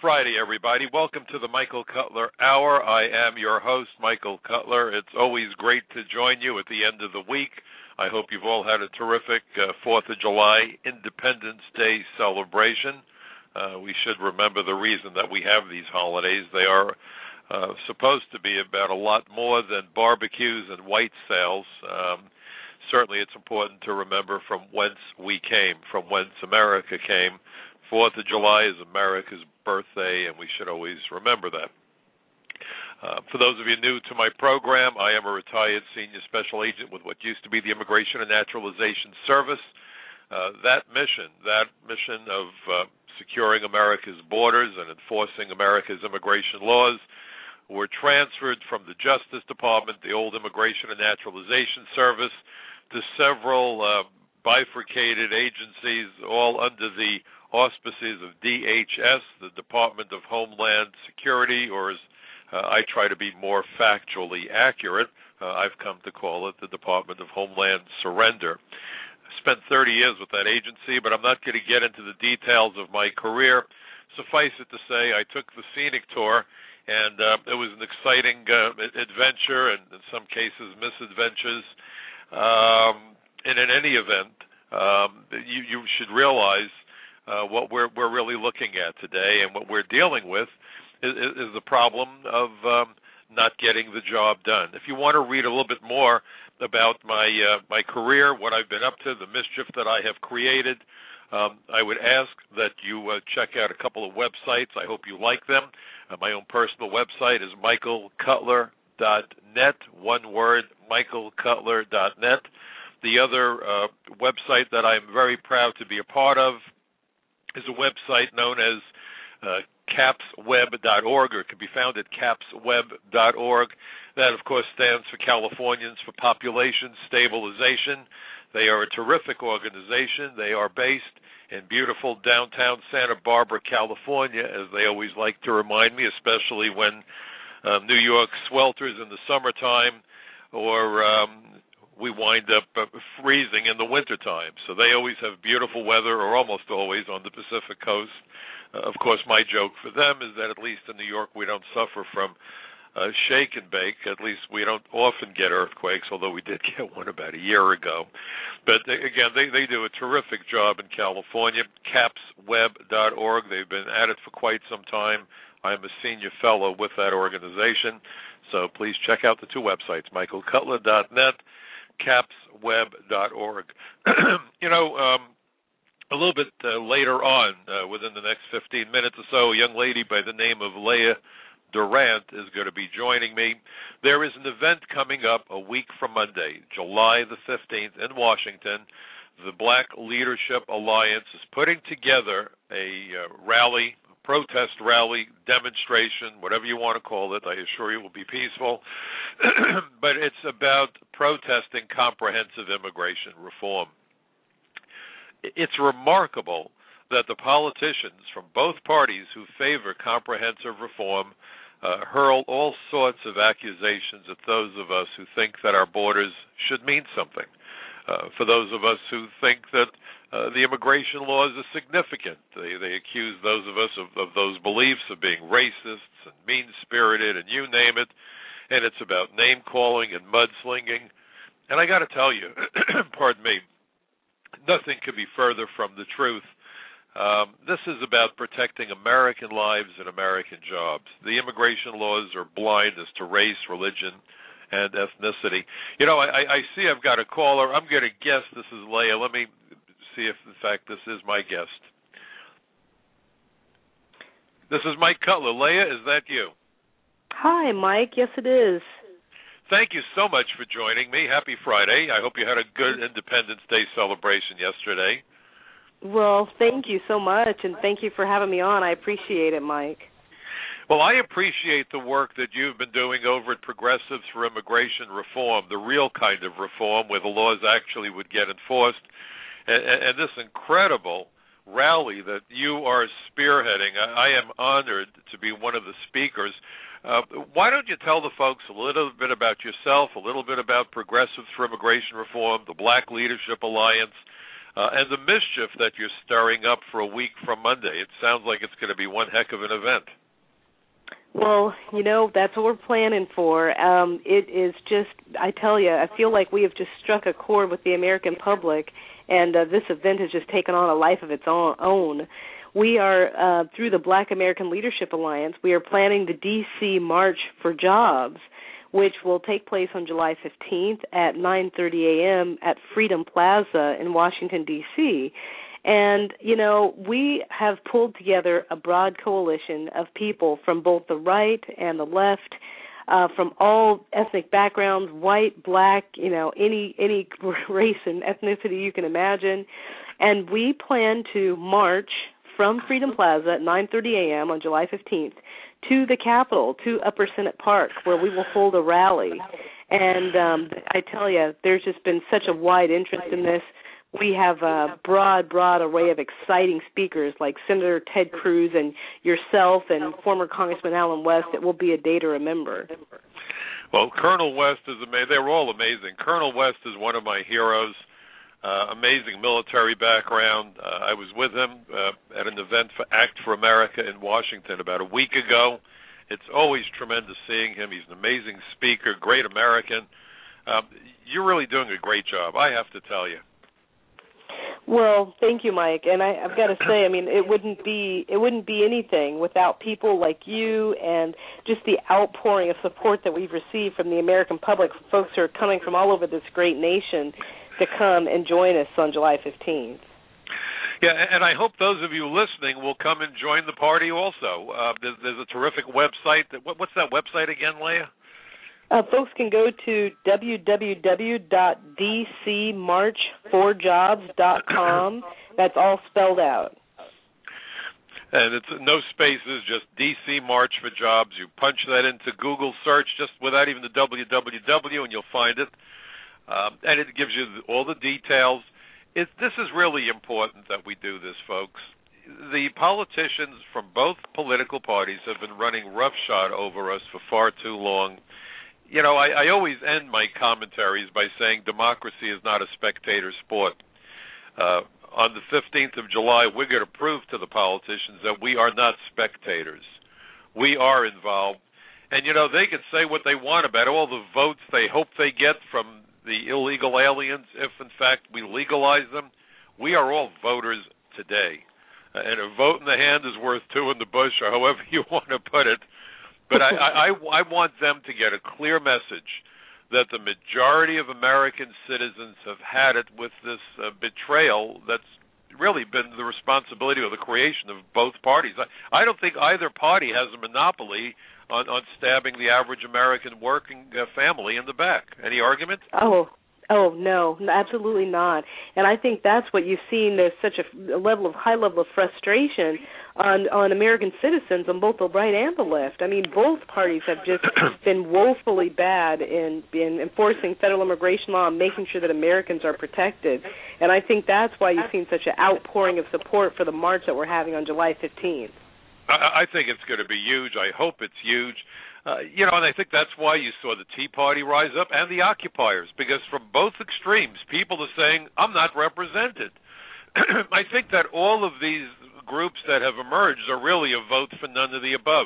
Friday, everybody. Welcome to the Michael Cutler Hour. I am your host, Michael Cutler. It's always great to join you at the end of the week. I hope you've all had a terrific 4th of July Independence Day celebration. We should remember the reason that we have these holidays. They are supposed to be about a lot more than barbecues and white sales. Certainly it's important to remember from whence we came, from whence America came. 4th of July is America's birthday, and we should always remember that. For those of you new to my program, I am a retired senior special agent with what used to be the Immigration and Naturalization Service. That mission of securing America's borders and enforcing America's immigration laws were transferred from the Justice Department, the old Immigration and Naturalization Service, to several bifurcated agencies, all under the auspices of DHS, the Department of Homeland Security, or as I try to be more factually accurate, I've come to call it the Department of Homeland Surrender. I spent 30 years with that agency, but I'm not going to get into the details of my career. Suffice it to say, I took the scenic tour, and it was an exciting adventure, and in some cases misadventures. And in any event, you should realize what we're really looking at today, and what we're dealing with is the problem of not getting the job done. If you want to read a little bit more about my career, what I've been up to, the mischief that I have created, I would ask that you check out a couple of websites. I hope you like them. My own personal website is michaelcutler.net, one word, michaelcutler.net. The other website that I'm very proud to be a part of is a website known as capsweb.org, or it can be found at capsweb.org. That, of course, stands for Californians for Population Stabilization. They are a terrific organization. They are based in beautiful downtown Santa Barbara, California, as they always like to remind me, especially when New York swelters in the summertime, or we wind up freezing in the wintertime. So they always have beautiful weather, or almost always, on the Pacific Coast. Of course, my joke for them is that at least in New York we don't suffer from shake and bake. At least we don't often get earthquakes, although we did get one about a year ago. But again, they do a terrific job in California. capsweb.org. They've been at it for quite some time. I'm a senior fellow with that organization. So please check out the two websites, michaelcutler.net, capsweb.org. A little bit later on, within the next 15 minutes or so, a young lady by the name of Leah Durant is going to be joining me. There is an event coming up a week from Monday, July the 15th, in Washington. The Black Leadership Alliance is putting together a rally, protest rally, demonstration, whatever you want to call it. I assure you it will be peaceful. But it's about protesting comprehensive immigration reform. It's remarkable that the politicians from both parties who favor comprehensive reform hurl all sorts of accusations at those of us who think that our borders should mean something. For those of us who think that the immigration laws are significant, they accuse those of us of those beliefs of being racists and mean-spirited and you name it, and it's about name-calling and mudslinging. And I got to tell you, pardon me, nothing could be further from the truth. This is about protecting American lives and American jobs. The immigration laws are blind as to race, religion, and ethnicity. I see I've got a caller. I'm going to guess this is Leah. Let me see if, in fact, this is my guest. This is Mike Cutler. Leah, is that you? Hi, Mike. Yes, it is. Thank you so much for joining me. Happy Friday. I hope you had a good Independence Day celebration yesterday. Well, thank you so much, and thank you for having me on. I appreciate it, Mike. Well, I appreciate the work that you've been doing over at Progressives for Immigration Reform, the real kind of reform where the laws actually would get enforced, and this incredible rally that you are spearheading. I am honored to be one of the speakers. Why don't you tell the folks a little bit about yourself, a little bit about Progressives for Immigration Reform, the Black Leadership Alliance, and the mischief that you're stirring up for a week from Monday. It sounds like it's going to be one heck of an event. Well, that's what we're planning for. It is just, I tell you, I feel like we have just struck a chord with the American public, and this event has just taken on a life of its own. We are, through the Black American Leadership Alliance, we are planning the D.C. March for Jobs, which will take place on July 15th at 9:30 a.m. at Freedom Plaza in Washington, D.C., and, we have pulled together a broad coalition of people from both the right and the left, from all ethnic backgrounds, white, black, any race and ethnicity you can imagine. And we plan to march from Freedom Plaza at 9:30 a.m. on July 15th to the Capitol, to Upper Senate Park, where we will hold a rally. And I tell you, there's just been such a wide interest in this. We have a broad array of exciting speakers like Senator Ted Cruz and yourself and former Congressman Allen West. It will be a day to remember. Well, Colonel West is amazing. They're all amazing. Colonel West is one of my heroes. Amazing military background. I was with him at an event for Act for America in Washington about a week ago. It's always tremendous seeing him. He's an amazing speaker, great American. You're really doing a great job, I have to tell you. Well, thank you, Mike. And I've got to say, it wouldn't be anything without people like you and just the outpouring of support that we've received from the American public, folks who are coming from all over this great nation to come and join us on July 15th. Yeah, and I hope those of you listening will come and join the party also. There's a terrific website. What's that website again, Leah? Folks can go to www.dcmarchforjobs.com. That's all spelled out. And it's no spaces, just DC March for Jobs. You punch that into Google search just without even the www, and you'll find it. And it gives you all the details. This is really important that we do this, folks. The politicians from both political parties have been running roughshod over us for far too long. I always end my commentaries by saying democracy is not a spectator sport. On the 15th of July, we're going to prove to the politicians that we are not spectators. We are involved. And, they can say what they want about all the votes they hope they get from the illegal aliens. If, in fact, we legalize them, we are all voters today. And a vote in the hand is worth two in the bush, or however you want to put it. But I want them to get a clear message that the majority of American citizens have had it with this betrayal that's really been the responsibility of the creation of both parties. I don't think either party has a monopoly on stabbing the average American working family in the back. Any argument? Oh, no, absolutely not. And I think that's what you've seen. There's such a high level of frustration on American citizens on both the right and the left. Both parties have just been woefully bad in enforcing federal immigration law and making sure that Americans are protected. And I think that's why you've seen such an outpouring of support for the march that we're having on July 15th. I think it's going to be huge. I hope it's huge. And I think that's why you saw the Tea Party rise up and the occupiers, because from both extremes, people are saying, I'm not represented. I think that all of these groups that have emerged are really a vote for none of the above.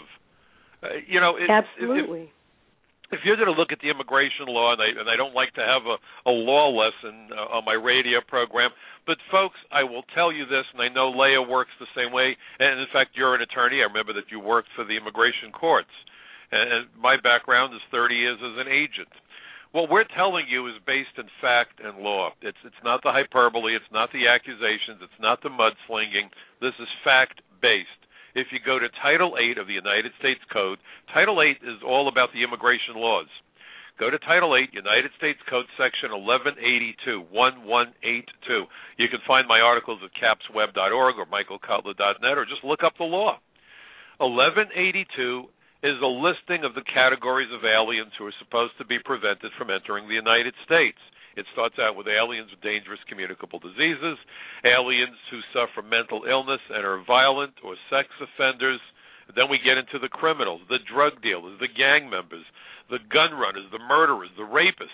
Absolutely. If you're going to look at the immigration law, and I don't like to have a law lesson on my radio program, but folks, I will tell you this, and I know Leah works the same way, and in fact, you're an attorney. I remember that you worked for the immigration courts. And my background is 30 years as an agent. What we're telling you is based in fact and law. It's not the hyperbole. It's not the accusations. It's not the mudslinging. This is fact-based. If you go to Title 8 of the United States Code, Title 8 is all about the immigration laws. Go to Title 8, United States Code, Section 1182, 1182. You can find my articles at capsweb.org or michaelcutler.net, or just look up the law. 1182 is a listing of the categories of aliens who are supposed to be prevented from entering the United States. It starts out with aliens with dangerous communicable diseases, aliens who suffer mental illness and are violent or sex offenders. Then we get into the criminals, the drug dealers, the gang members, the gun runners, the murderers, the rapists.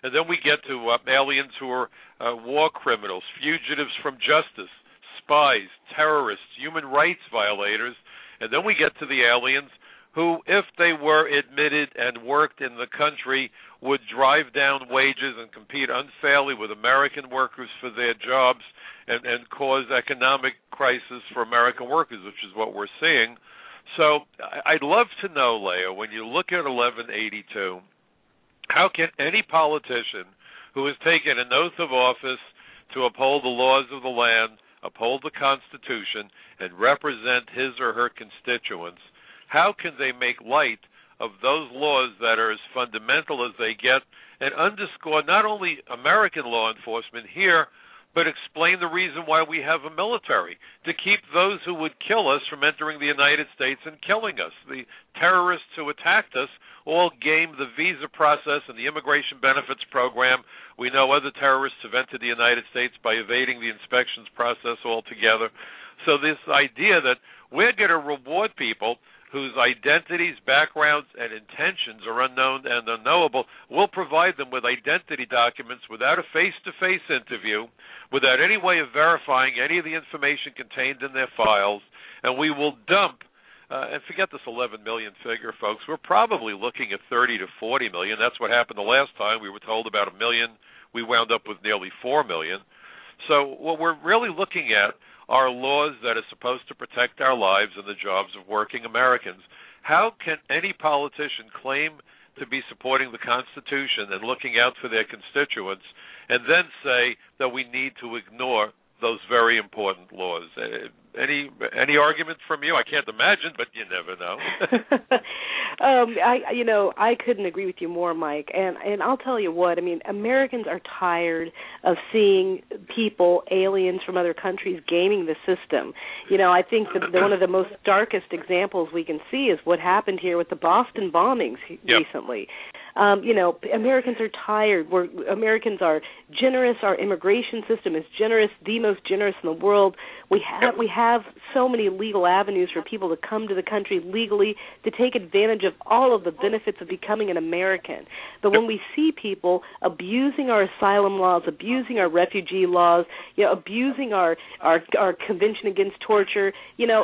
And then we get to aliens who are war criminals, fugitives from justice, spies, terrorists, human rights violators. And then we get to the aliens who, if they were admitted and worked in the country, would drive down wages and compete unfairly with American workers for their jobs and cause economic crisis for American workers, which is what we're seeing. So I'd love to know, Leah, when you look at 1182, how can any politician who has taken an oath of office to uphold the laws of the land, uphold the Constitution, and represent his or her constituents, how can they make light of those laws that are as fundamental as they get and underscore not only American law enforcement here, but explain the reason why we have a military, to keep those who would kill us from entering the United States and killing us? The terrorists who attacked us all gamed the visa process and the immigration benefits program. We know other terrorists have entered the United States by evading the inspections process altogether. So this idea that we're going to reward people whose identities, backgrounds, and intentions are unknown and unknowable, we'll provide them with identity documents without a face-to-face interview, without any way of verifying any of the information contained in their files, and we will dump, and forget this 11 million figure, folks, we're probably looking at 30 to 40 million. That's what happened the last time. We were told about 1 million. We wound up with nearly 4 million. So what we're really looking at are laws that are supposed to protect our lives and the jobs of working Americans. How can any politician claim to be supporting the Constitution and looking out for their constituents and then say that we need to ignore those very important laws? Any argument from you? I can't imagine, but you never know. I couldn't agree with you more, Mike. And I'll tell you what. I mean, Americans are tired of seeing people, aliens from other countries, gaming the system. I think one of the most starkest examples we can see is what happened here with the Boston bombings recently. Americans are tired. Americans are generous. Our immigration system is generous, the most generous in the world. We have so many legal avenues for people to come to the country legally to take advantage of all of the benefits of becoming an American. But when we see people abusing our asylum laws, abusing our refugee laws, abusing our Convention Against Torture,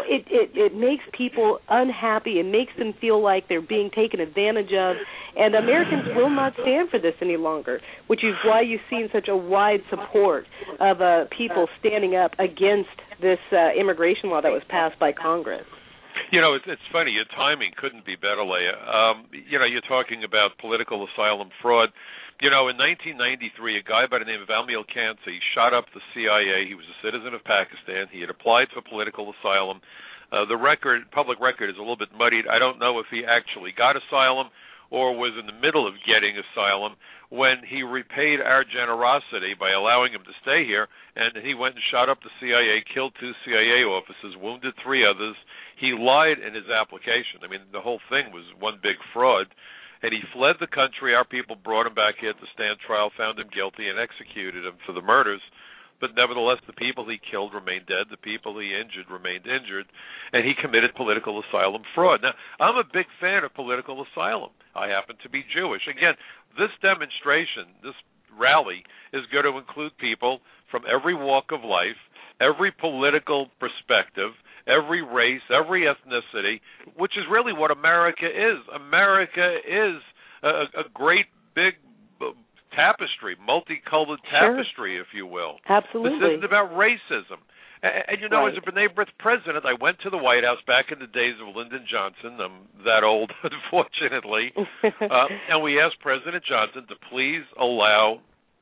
it makes people unhappy. It makes them feel like they're being taken advantage of. And Americans will not stand for this any longer, which is why you've seen such a wide support of people standing up against this immigration law that was passed by Congress. It's funny. Your timing couldn't be better, Leah. You're talking about political asylum fraud. In 1993, a guy by the name of Amil Kansy shot up the CIA. He was a citizen of Pakistan. He had applied for political asylum. The public record is a little bit muddied. I don't know if he actually got asylum or was in the middle of getting asylum when he repaid our generosity by allowing him to stay here, and he went and shot up the CIA, killed 2 CIA officers, wounded 3 others. He lied in his application. I mean, the whole thing was one big fraud, and he fled the country. Our people brought him back here to stand trial, found him guilty, and executed him for the murders. But nevertheless, the people he killed remained dead. The people he injured remained injured. And he committed political asylum fraud. Now, I'm a big fan of political asylum. I happen to be Jewish. Again, this demonstration, this rally, is going to include people from every walk of life, every political perspective, every race, every ethnicity, which is really what America is. America is a great big tapestry, multicolored tapestry, if you will. Absolutely. This isn't about racism. And right. As a B'nai B'rith president, I went to the White House back in the days of Lyndon Johnson. I'm that old, unfortunately. And we asked President Johnson to please allow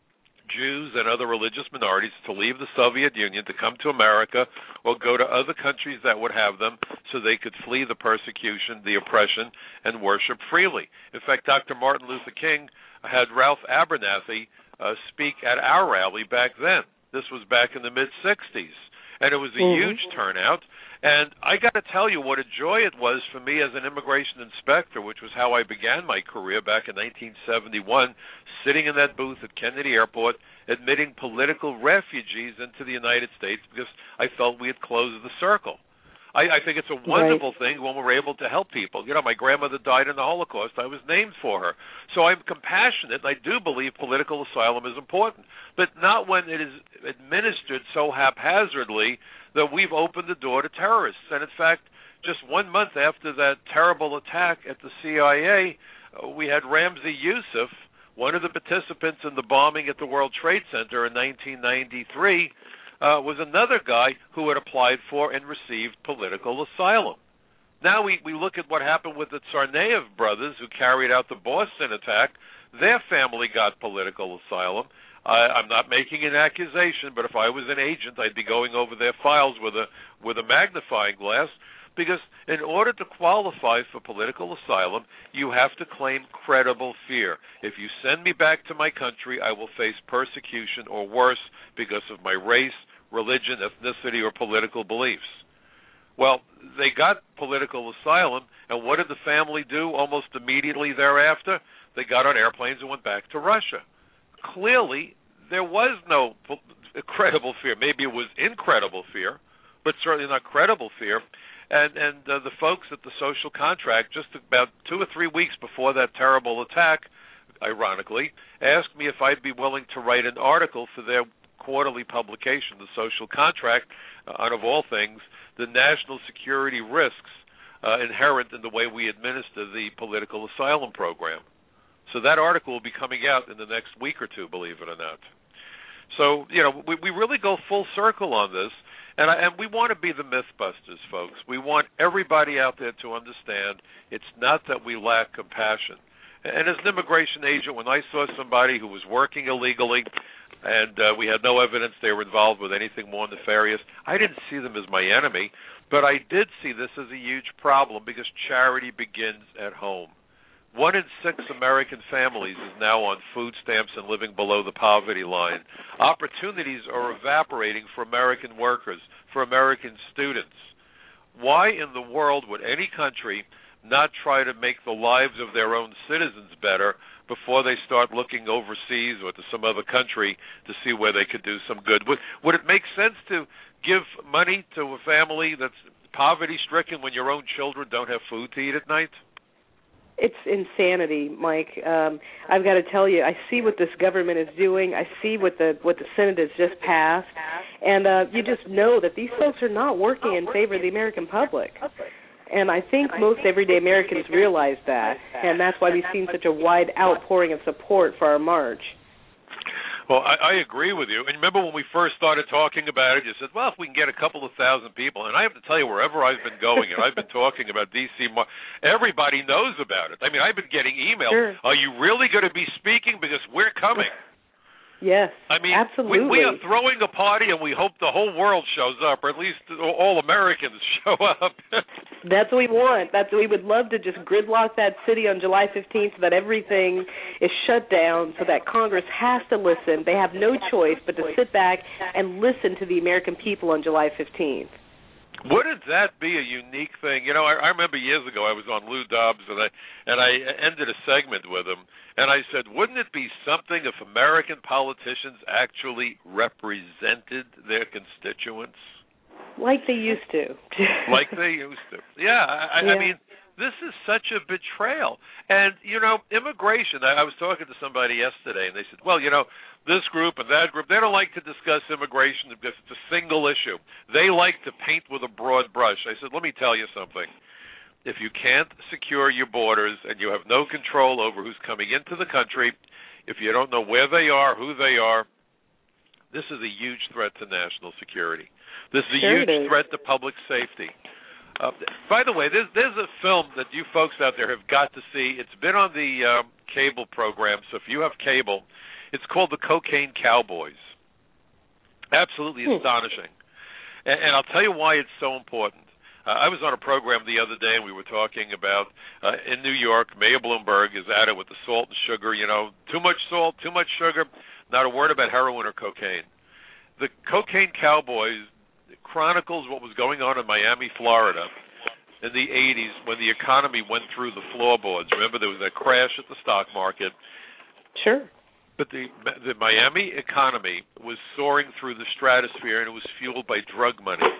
Jews and other religious minorities to leave the Soviet Union, to come to America or go to other countries that would have them so they could flee the persecution, the oppression, and worship freely. In fact, Dr. Martin Luther King had Ralph Abernathy speak at our rally back then. This was back in the mid-'60s, and it was a huge turnout. And I got to tell you what a joy it was for me as an immigration inspector, which was how I began my career back in 1971, sitting in that booth at Kennedy Airport, admitting political refugees into the United States because I felt we had closed the circle. I think it's a wonderful thing when we're able to help people. You know, my grandmother died in the Holocaust. I was named for her. So I'm compassionate. I do believe political asylum is important, but not when it is administered so haphazardly that we've opened the door to terrorists. And in fact, just 1 month after that terrible attack at the CIA, we had Ramzi Yousef, one of the participants in the bombing at the World Trade Center in 1993, was another guy who had applied for and received political asylum. Now we look at what happened with the Tsarnaev brothers who carried out the Boston attack. Their family got political asylum. I'm not making an accusation, but if I was an agent, I'd be going over their files with a magnifying glass, because in order to qualify for political asylum, you have to claim credible fear. If you send me back to my country, I will face persecution or worse because of my race, religion, ethnicity, or political beliefs. Well, they got political asylum, and what did the family do almost immediately thereafter? They got on airplanes and went back to Russia. Clearly, there was no credible fear. Maybe it was incredible fear, but certainly not credible fear. And the folks at the Social Contract, just about 2 or 3 weeks before that terrible attack, ironically, asked me if I'd be willing to write an article for their quarterly publication, The Social Contract, on, of all things, the national security risks inherent in the way we administer the political asylum program. So that article will be coming out in the next week or two, believe it or not. So, you know, we really go full circle on this. And we want to be the Mythbusters, folks. We want everybody out there to understand it's not that we lack compassion. And as an immigration agent, when I saw somebody who was working illegally and we had no evidence they were involved with anything more nefarious, I didn't see them as my enemy, but I did see this as a huge problem because charity begins at home. 1 in 6 American families is now on food stamps and living below the poverty line. Opportunities are evaporating for American workers, for American students. Why in the world would any country not try to make the lives of their own citizens better before they start looking overseas or to some other country to see where they could do some good? Would it make sense to give money to a family that's poverty-stricken when your own children don't have food to eat at night? It's insanity, Mike. I've got to tell you, I see what this government is doing. I see what the Senate has just passed, and you just know that these folks are not working in favor of the American public. And I think most everyday Americans realize that, and that's why we've seen such a wide outpouring of support for our march. Well, I agree with you. And remember when we first started talking about it, you said, well, if we can get a couple of thousand people. And I have to tell you, wherever I've been going, and I've been talking about D.C., everybody knows about it. I mean, I've been getting emails. Sure. Are you really going to be speaking? Because we're coming. Yes, I mean, absolutely. We are throwing a party, and we hope the whole world shows up, or at least all Americans show up. That's what we want. We would love to just gridlock that city on July 15th so that everything is shut down, so that Congress has to listen. They have no choice but to sit back and listen to the American people on July 15th. Wouldn't that be a unique thing? You know, I remember years ago I was on Lou Dobbs, and I ended a segment with him, and I said, wouldn't it be something if American politicians actually represented their constituents? Like they used to. Like they used to. Yeah, I mean, this is such a betrayal. And, you know, immigration, I was talking to somebody yesterday, and they said, well, you know, this group and that group, they don't like to discuss immigration because it's a single issue. They like to paint with a broad brush. I said, let me tell you something. If you can't secure your borders and you have no control over who's coming into the country, if you don't know where they are, who they are, this is a huge threat to national security. This is a huge threat to public safety. By the way, there's a film that you folks out there have got to see. It's been on the cable program, so if you have cable, it's called The Cocaine Cowboys. Absolutely astonishing. And I'll tell you why it's so important. I was on a program the other day, and we were talking about, in New York, Mayor Bloomberg is at it with the salt and sugar, you know, too much salt, too much sugar, not a word about heroin or cocaine. The Cocaine Cowboys chronicles what was going on in Miami, Florida in the 80s when the economy went through the floorboards. Remember, there was that crash at the stock market. Sure. But the Miami economy was soaring through the stratosphere, and it was fueled by drug money.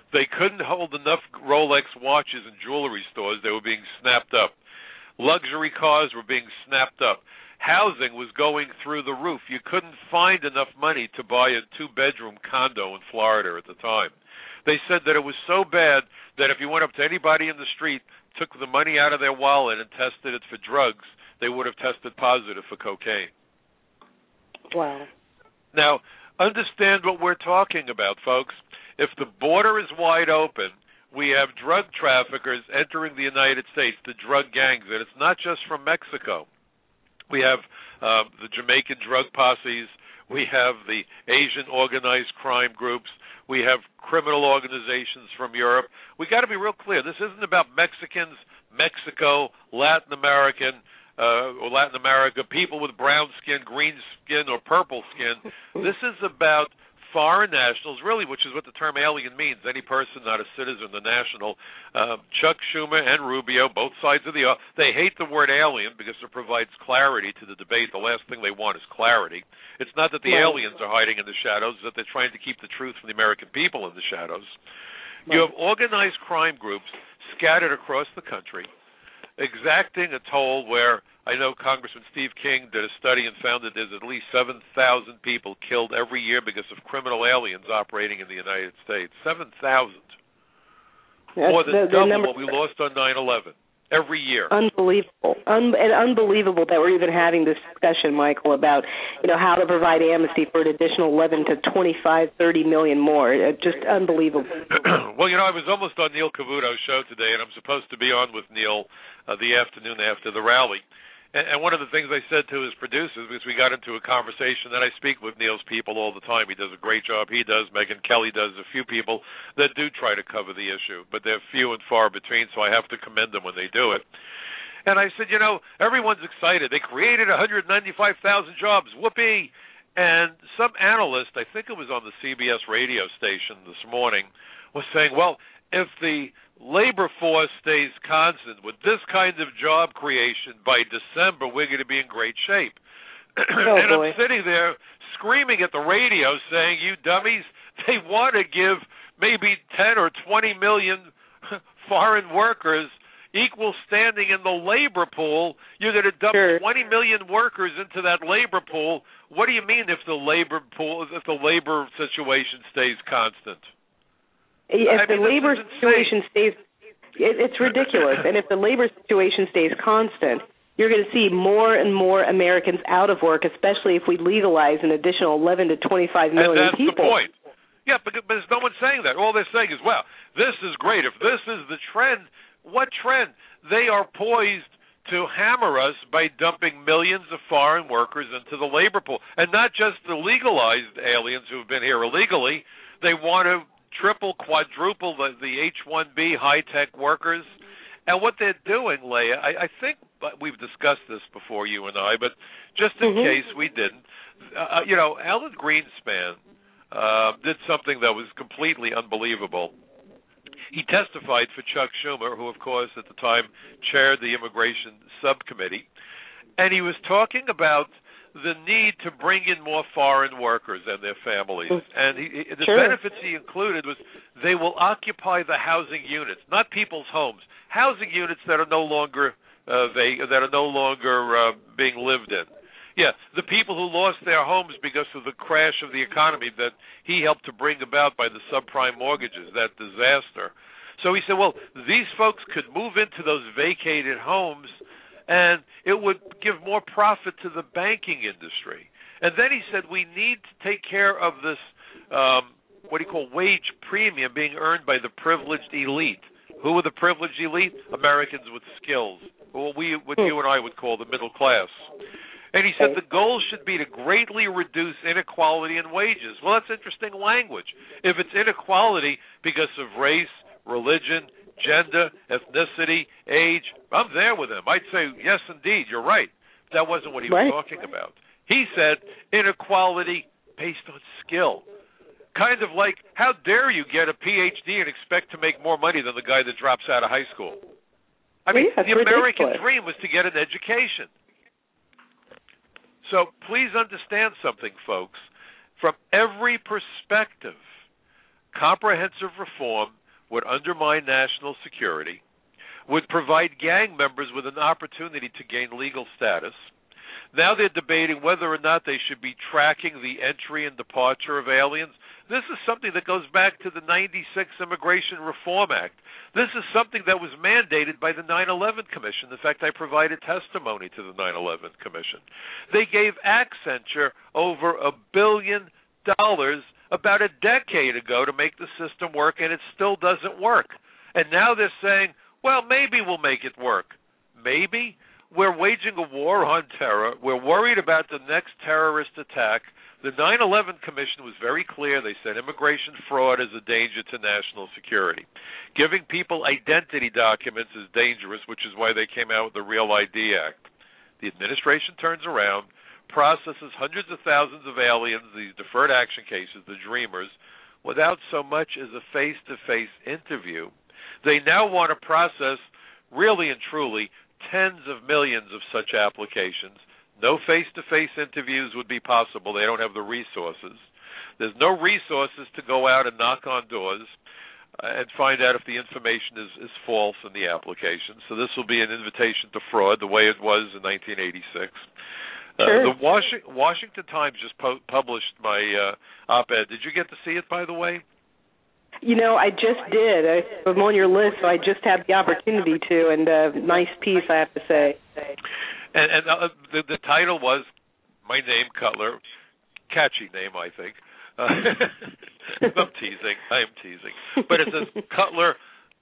They couldn't hold enough Rolex watches in jewelry stores. They were being snapped up. Luxury cars were being snapped up. Housing was going through the roof. You couldn't find enough money to buy a 2-bedroom condo in Florida at the time. They said that it was so bad that if you went up to anybody in the street, took the money out of their wallet and tested it for drugs, they would have tested positive for cocaine. Wow. Now, understand what we're talking about, folks. If the border is wide open, we have drug traffickers entering the United States, the drug gangs, and it's not just from Mexico. We have the Jamaican drug posses. We have the Asian organized crime groups. We have criminal organizations from Europe. We got to be real clear. This isn't about Mexicans, Mexico, Latin America, people with brown skin, green skin, or purple skin. This is about foreign nationals, really, which is what the term alien means, any person not a citizen, the national. Chuck Schumer and Rubio, both sides of the aisle, they hate the word alien because it provides clarity to the debate. The last thing they want is clarity. It's not that the aliens are hiding in the shadows, it's that they're trying to keep the truth from the American people in the shadows. You have organized crime groups scattered across the country, exacting a toll where I know Congressman Steve King did a study and found that there's at least 7,000 people killed every year because of criminal aliens operating in the United States. 7,000. More than double what we lost on 9/11 every year. Unbelievable. And unbelievable that we're even having this discussion, Michael, about how to provide amnesty for an additional 11 to 25, 30 million more. Just unbelievable. Well, I was almost on Neil Cavuto's show today, and I'm supposed to be on with Neil the afternoon after the rally. And one of the things I said to his producers, because we got into a conversation, and I speak with Neil's people all the time. He does a great job. He does. Megyn Kelly does. A few people that do try to cover the issue, but they're few and far between, so I have to commend them when they do it. And I said, everyone's excited. They created 195,000 jobs. Whoopee. And some analyst, I think it was on the CBS radio station this morning, was saying, well, if the labor force stays constant with this kind of job creation, by December we're going to be in great shape. And I'm sitting there screaming at the radio saying, you dummies, they want to give maybe 10 or 20 million foreign workers equal standing in the labor pool. You're going to dump 20 million workers into that labor pool. What do you mean if the labor situation stays constant? If the labor situation stays, it's ridiculous. And if the labor situation stays constant, you're going to see more and more Americans out of work, especially if we legalize an additional 11 to 25 million people. And that's the point. Yeah, but there's no one saying that. All they're saying is, well, this is great. If this is the trend, what trend? They are poised to hammer us by dumping millions of foreign workers into the labor pool. And not just the legalized aliens who have been here illegally. They want to triple, quadruple the H-1B high-tech workers. And what they're doing, Leah, I think we've discussed this before, you and I, but just in case we didn't, Alan Greenspan did something that was completely unbelievable. He testified for Chuck Schumer, who, of course, at the time chaired the Immigration Subcommittee, and he was talking about the need to bring in more foreign workers and their families. And the benefits he included was they will occupy the housing units, not people's homes, housing units that are no longer being lived in. Yeah, the people who lost their homes because of the crash of the economy that he helped to bring about by the subprime mortgages, that disaster. So he said, well, these folks could move into those vacated homes and it would give more profit to the banking industry. And then he said we need to take care of this, what he called wage premium being earned by the privileged elite. Who are the privileged elite? Americans with skills, what you and I would call the middle class. And he said the goal should be to greatly reduce inequality in wages. Well, that's interesting language. If it's inequality because of race, religion, gender, ethnicity, age, I'm there with him. I'd say, yes, indeed, you're right. That wasn't what he was talking about. He said inequality based on skill. Kind of like, how dare you get a PhD and expect to make more money than the guy that drops out of high school? I mean, the American dream was to get an education. So please understand something, folks. From every perspective, comprehensive reform would undermine national security, would provide gang members with an opportunity to gain legal status. Now they're debating whether or not they should be tracking the entry and departure of aliens. This is something that goes back to the 96 Immigration Reform Act. This is something that was mandated by the 9/11 Commission. In fact, I provided testimony to the 9/11 Commission. They gave Accenture over $1 billion about a decade ago to make the system work, and it still doesn't work. And now they're saying, well, maybe we'll make it work. Maybe? We're waging a war on terror. We're worried about the next terrorist attack. The 9/11 Commission was very clear. They said immigration fraud is a danger to national security. Giving people identity documents is dangerous, which is why they came out with the Real ID Act. The administration turns around, processes hundreds of thousands of aliens, these deferred action cases, the dreamers, without so much as a face-to-face interview. They now want to process, really and truly, tens of millions of such applications. No face-to-face interviews would be possible. They don't have the resources. There's no resources to go out and knock on doors and find out if the information is false in the application. So this will be an invitation to fraud the way it was in 1986. Sure. The Washington Times just published my op-ed. Did you get to see it, by the way? You know, I just did. I'm on your list, so I just had the opportunity to, and nice piece, I have to say. And the title was My Name, Cutler. Catchy name, I think. I'm teasing. But it says, Cutler,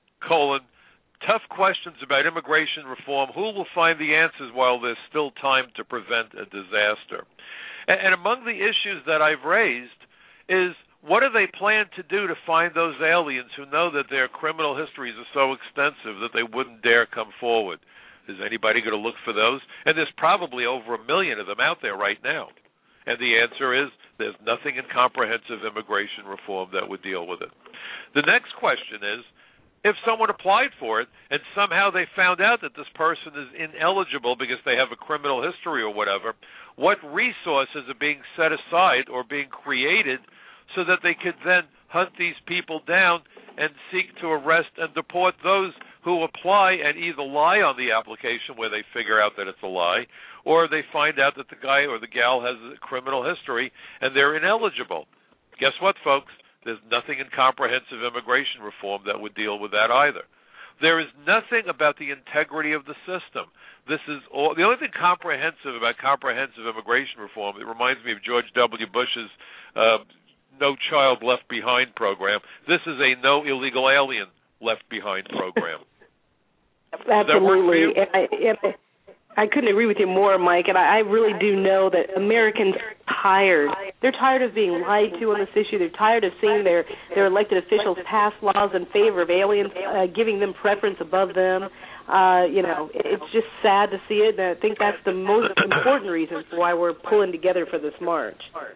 tough questions about immigration reform. Who will find the answers while there's still time to prevent a disaster? And among the issues that I've raised is, what do they plan to do to find those aliens who know that their criminal histories are so extensive that they wouldn't dare come forward? Is anybody going to look for those? And there's probably over 1 million of them out there right now. And the answer is, there's nothing in comprehensive immigration reform that would deal with it. The next question is, if someone applied for it and somehow they found out that this person is ineligible because they have a criminal history or whatever, what resources are being set aside or being created so that they could then hunt these people down and seek to arrest and deport those who apply and either lie on the application where they figure out that it's a lie, or they find out that the guy or the gal has a criminal history and they're ineligible. Guess what, folks? There's nothing in comprehensive immigration reform that would deal with that either. There is nothing about the integrity of the system. This is all. The only thing comprehensive about comprehensive immigration reform, it reminds me of George W. Bush's No Child Left Behind program. This is a No Illegal Alien Left Behind program. Absolutely. I couldn't agree with you more, Mike, and I really do know that Americans are tired. They're tired of being lied to on this issue. They're tired of seeing their elected officials pass laws in favor of aliens, giving them preference above them. It's just sad to see it, and I think that's the most important reason for why we're pulling together for this march.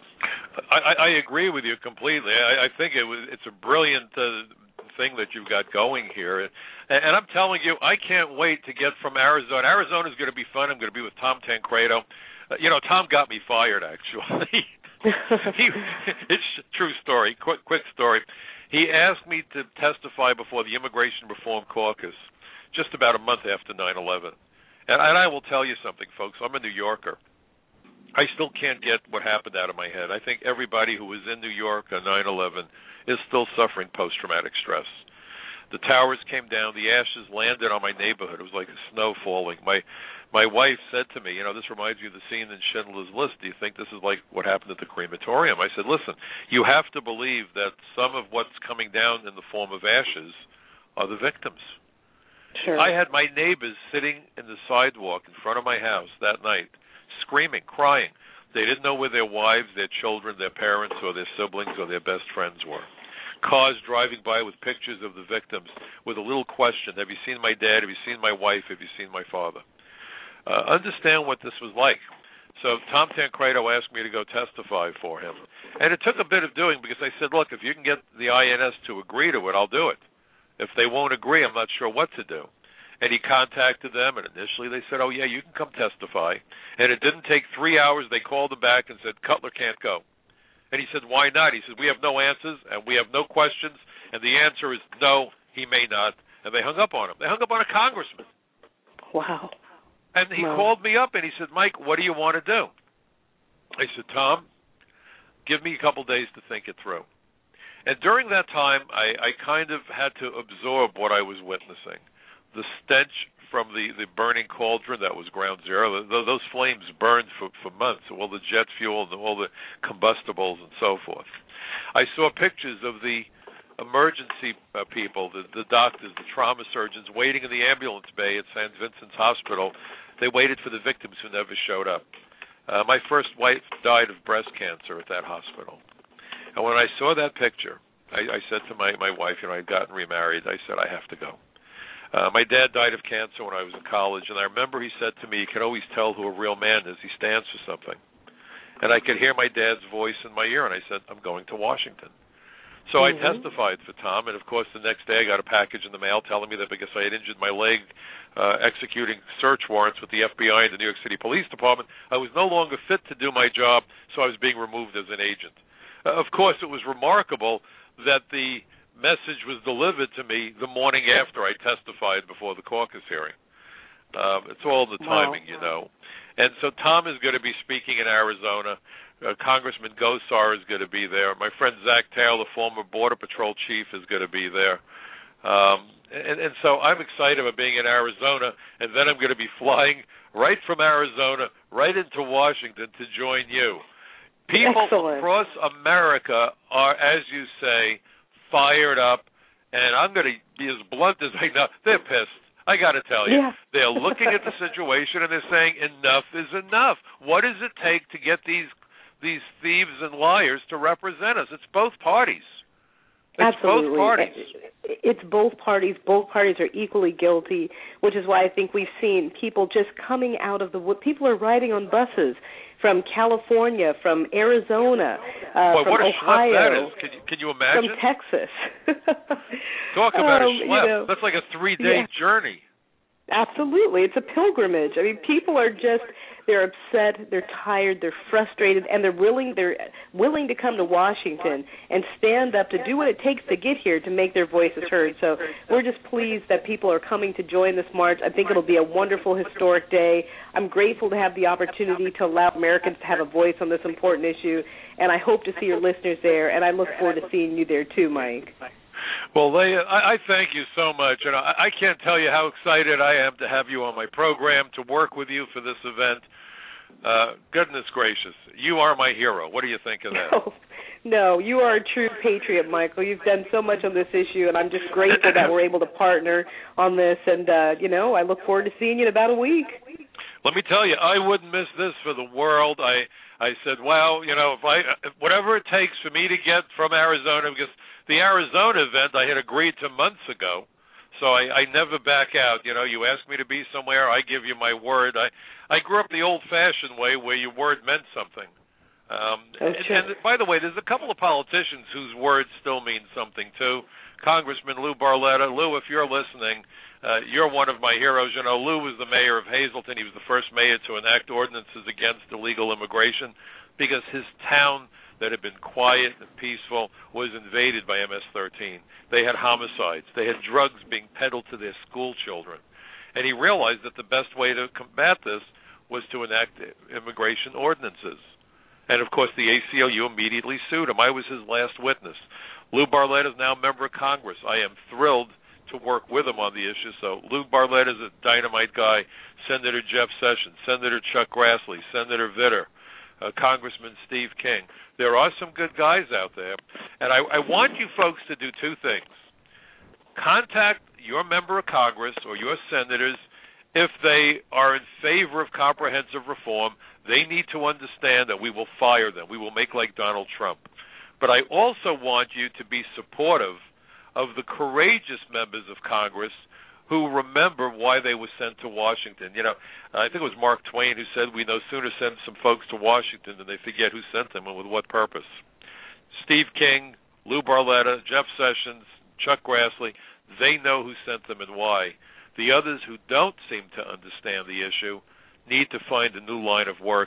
I agree with you completely. I think it's a brilliant thing that you've got going here. And I'm telling you, I can't wait to get from Arizona. Arizona's going to be fun. I'm going to be with Tom Tancredo. Tom got me fired, actually. It's a true story, quick story. He asked me to testify before the Immigration Reform Caucus just about a month after 9/11. And I will tell you something, folks. I'm a New Yorker. I still can't get what happened out of my head. I think everybody who was in New York on 9/11 is still suffering post-traumatic stress. The towers came down. The ashes landed on my neighborhood. It was like snow falling. My wife said to me, this reminds me of the scene in Schindler's List. Do you think this is like what happened at the crematorium? I said, listen, you have to believe that some of what's coming down in the form of ashes are the victims. Sure. I had my neighbors sitting in the sidewalk in front of my house that night, screaming, crying. They didn't know where their wives, their children, their parents, or their siblings, or their best friends were. Cars driving by with pictures of the victims with a little question, have you seen my dad? Have you seen my wife? Have you seen my father? Understand what this was like. So Tom Tancredo asked me to go testify for him. And it took a bit of doing because I said, look, if you can get the INS to agree to it, I'll do it. If they won't agree, I'm not sure what to do. And he contacted them, and initially they said, oh, yeah, you can come testify. And it didn't take 3 hours. They called him back and said, Cutler can't go. And he said, why not? He said, we have no answers and we have no questions, and the answer is no, he may not. And they hung up on him. They hung up on a congressman. Wow. And he called me up and he said, Mike, what do you want to do? I said, Tom, give me a couple days to think it through. And during that time, I kind of had to absorb what I was witnessing. The stench from the burning cauldron that was Ground Zero. Those flames burned for months, all the jet fuel and all the combustibles and so forth. I saw pictures of the emergency people, the doctors, the trauma surgeons waiting in the ambulance bay at St. Vincent's Hospital. They waited for the victims who never showed up. My first wife died of breast cancer at that hospital. And when I saw that picture, I said to my wife, I'd gotten remarried, I said, I have to go. My dad died of cancer when I was in college, and I remember he said to me, you can always tell who a real man is. He stands for something. And I could hear my dad's voice in my ear, and I said, I'm going to Washington. So I testified for Tom, and of course the next day I got a package in the mail telling me that because I had injured my leg executing search warrants with the FBI and the New York City Police Department, I was no longer fit to do my job, so I was being removed as an agent. Of course, it was remarkable that the message was delivered to me the morning after I testified before the caucus hearing. It's all the timing, And so Tom is going to be speaking in Arizona. Congressman Gosar is going to be there. My friend Zach Taylor, former Border Patrol chief, is going to be there. And so I'm excited about being in Arizona, and then I'm going to be flying right from Arizona right into Washington to join you. People across America are, as you say, fired up, and I'm going to be as blunt as I know. They're pissed. I got to tell you. Yeah. They're looking at the situation, and they're saying, enough is enough. What does it take to get these thieves and liars to represent us? It's both parties. Absolutely. Both parties. It's both parties. Both parties are equally guilty, which is why I think we've seen people just coming out of the wood. People are riding on buses from California, from Arizona, from what a Ohio. That is. Can you imagine? From Texas. Talk about a schlep. That's like a 3-day journey. Absolutely. It's a pilgrimage. I mean, people are they're upset, they're tired, they're frustrated, and they're willing to come to Washington and stand up to do what it takes to get here to make their voices heard. So we're just pleased that people are coming to join this march. I think it'll be a wonderful, historic day. I'm grateful to have the opportunity to allow Americans to have a voice on this important issue, and I hope to see your listeners there, and I look forward to seeing you there too, Mike. Well, Leah, I thank you so much, and I can't tell you how excited I am to have you on my program, to work with you for this event. Goodness gracious, you are my hero. What do you think of that? No, you are a true patriot, Michael. You've done so much on this issue, and I'm just grateful that we're able to partner on this, and, I look forward to seeing you in about a week. Let me tell you, I wouldn't miss this for the world. I said, well, if whatever it takes for me to get from Arizona, because the Arizona event I had agreed to months ago, so I never back out. You ask me to be somewhere, I give you my word. I grew up the old-fashioned way where your word meant something. And by the way, there's a couple of politicians whose words still mean something, too. Congressman Lou Barletta. Lou, if you're listening, you're one of my heroes. Lou was the mayor of Hazleton. He was the first mayor to enact ordinances against illegal immigration because his town that had been quiet and peaceful was invaded by MS-13. They had homicides. They had drugs being peddled to their school children. And he realized that the best way to combat this was to enact immigration ordinances. And, of course, the ACLU immediately sued him. I was his last witness. Lou Barletta is now a member of Congress. I am thrilled to work with him on the issue. So Lou Barletta is a dynamite guy. Senator Jeff Sessions, Senator Chuck Grassley, Senator Vitter, Congressman Steve King. There are some good guys out there. And I want you folks to do two things. Contact your member of Congress or your senators if they are in favor of comprehensive reform. They need to understand that we will fire them. We will make like Donald Trump. But I also want you to be supportive of the courageous members of Congress who remember why they were sent to Washington. I think it was Mark Twain who said we no sooner send some folks to Washington than they forget who sent them and with what purpose. Steve King, Lou Barletta, Jeff Sessions, Chuck Grassley, they know who sent them and why. The others who don't seem to understand the issue need to find a new line of work,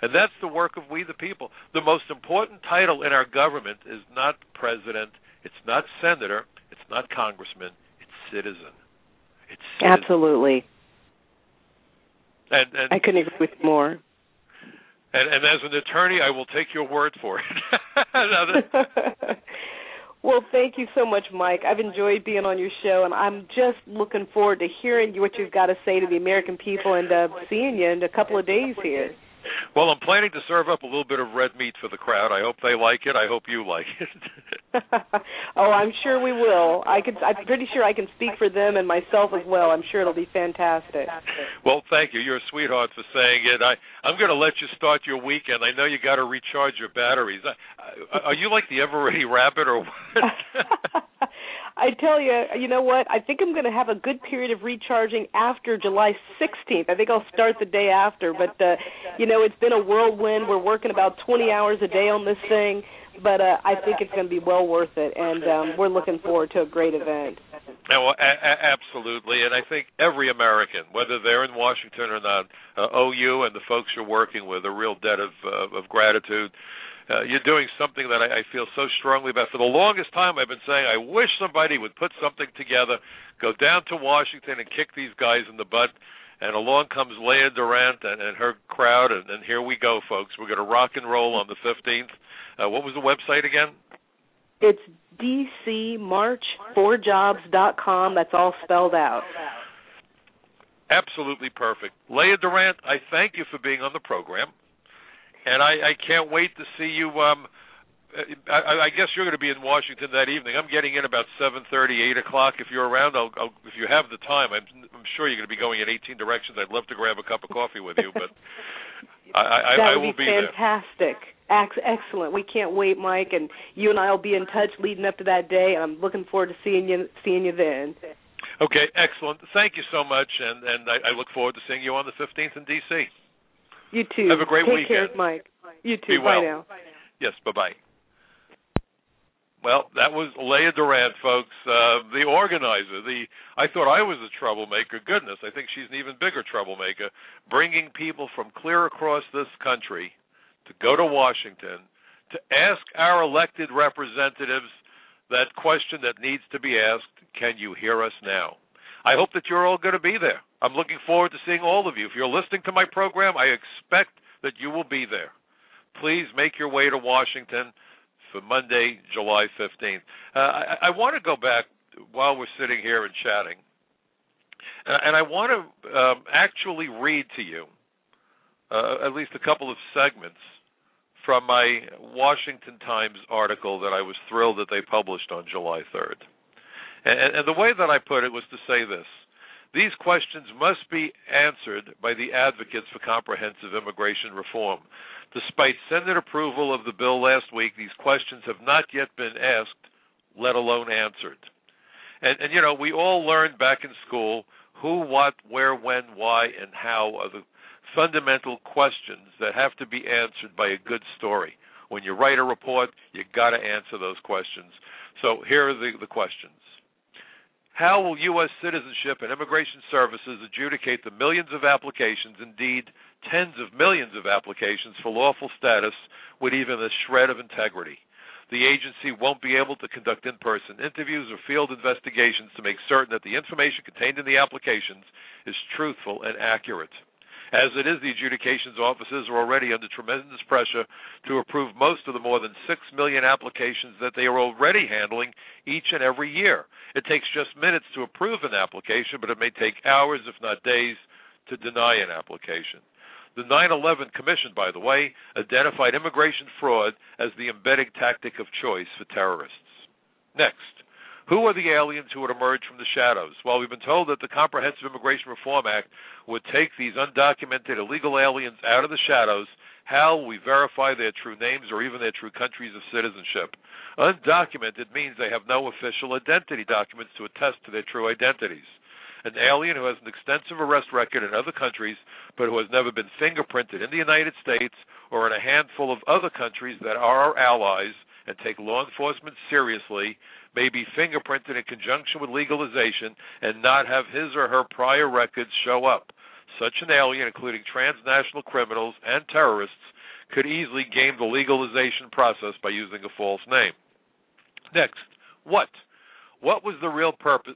And that's the work of we the people. The most important title in our government is not president, it's not senator, it's not congressman, it's citizen. It's citizen. Absolutely. And I couldn't agree with you more. And as an attorney, I will take your word for it. Well, thank you so much, Mike. I've enjoyed being on your show, and I'm just looking forward to hearing what you've got to say to the American people and seeing you in a couple of days here. Well, I'm planning to serve up a little bit of red meat for the crowd. I hope they like it. I hope you like it. Oh, I'm sure we will. I'm pretty sure I can speak for them and myself as well. I'm sure it'll be fantastic. Well, thank you. You're a sweetheart for saying it. I'm going to let you start your weekend. I know you got to recharge your batteries. Are you like the ever-ready rabbit or what? I tell you, you know what? I think I'm going to have a good period of recharging after July 16th. I think I'll start the day after. But, it's been a whirlwind. We're working about 20 hours a day on this thing. But I think it's going to be well worth it, and we're looking forward to a great event. Well, absolutely, and I think every American, whether they're in Washington or not, owe you and the folks you're working with a real debt of gratitude. You're doing something that I feel so strongly about. For the longest time, I've been saying, I wish somebody would put something together, go down to Washington and kick these guys in the butt. And along comes Leah Durant and her crowd, and here we go, folks. We're going to rock and roll on the 15th. What was the website again? It's DCMarch4Jobs.com. That's all spelled out. Absolutely perfect. Leah Durant, I thank you for being on the program. And I can't wait to see you. I guess you're going to be in Washington that evening. I'm getting in about 7:30, 8 o'clock. If you're around, if you have the time, I'm sure you're going to be going in 18 directions. I'd love to grab a cup of coffee with you, but I will be there. That would be fantastic. Excellent. We can't wait, Mike, and you and I will be in touch leading up to that day. I'm looking forward to seeing you then. Okay, excellent. Thank you so much, and I look forward to seeing you on the 15th in D.C. You too. Have a great weekend. Take care, Mike. You too. Be well. Bye now. Yes, bye-bye. Well, that was Leah Durant, folks, the organizer. I thought I was a troublemaker. Goodness, I think she's an even bigger troublemaker, bringing people from clear across this country to go to Washington to ask our elected representatives that question that needs to be asked, can you hear us now? I hope that you're all going to be there. I'm looking forward to seeing all of you. If you're listening to my program, I expect that you will be there. Please make your way to Washington for Monday, July 15th. I want to go back while we're sitting here and chatting, and I want to actually read to you at least a couple of segments from my Washington Times article that I was thrilled that they published on July 3rd. And the way that I put it was to say this: these questions must be answered by the advocates for comprehensive immigration reform. Despite Senate approval of the bill last week, these questions have not yet been asked, let alone answered. And we all learned back in school who, what, where, when, why, and how are the fundamental questions that have to be answered by a good story. When you write a report, you got to answer those questions. So here are the questions. How will U.S. Citizenship and Immigration Services adjudicate the millions of applications, indeed tens of millions of applications for lawful status with even a shred of integrity? The agency won't be able to conduct in-person interviews or field investigations to make certain that the information contained in the applications is truthful and accurate. As it is, the adjudications offices are already under tremendous pressure to approve most of the more than 6 million applications that they are already handling each and every year. It takes just minutes to approve an application, but it may take hours, if not days, to deny an application. The 9/11 Commission, by the way, identified immigration fraud as the embedding tactic of choice for terrorists. Next. Who are the aliens who would emerge from the shadows? Well, we've been told that the Comprehensive Immigration Reform Act would take these undocumented illegal aliens out of the shadows. How will we verify their true names or even their true countries of citizenship? Undocumented means they have no official identity documents to attest to their true identities. An alien who has an extensive arrest record in other countries but who has never been fingerprinted in the United States or in a handful of other countries that are our allies and take law enforcement seriously may be fingerprinted in conjunction with legalization and not have his or her prior records show up. Such an alien, including transnational criminals and terrorists, could easily game the legalization process by using a false name. Next, what? What was the real purpose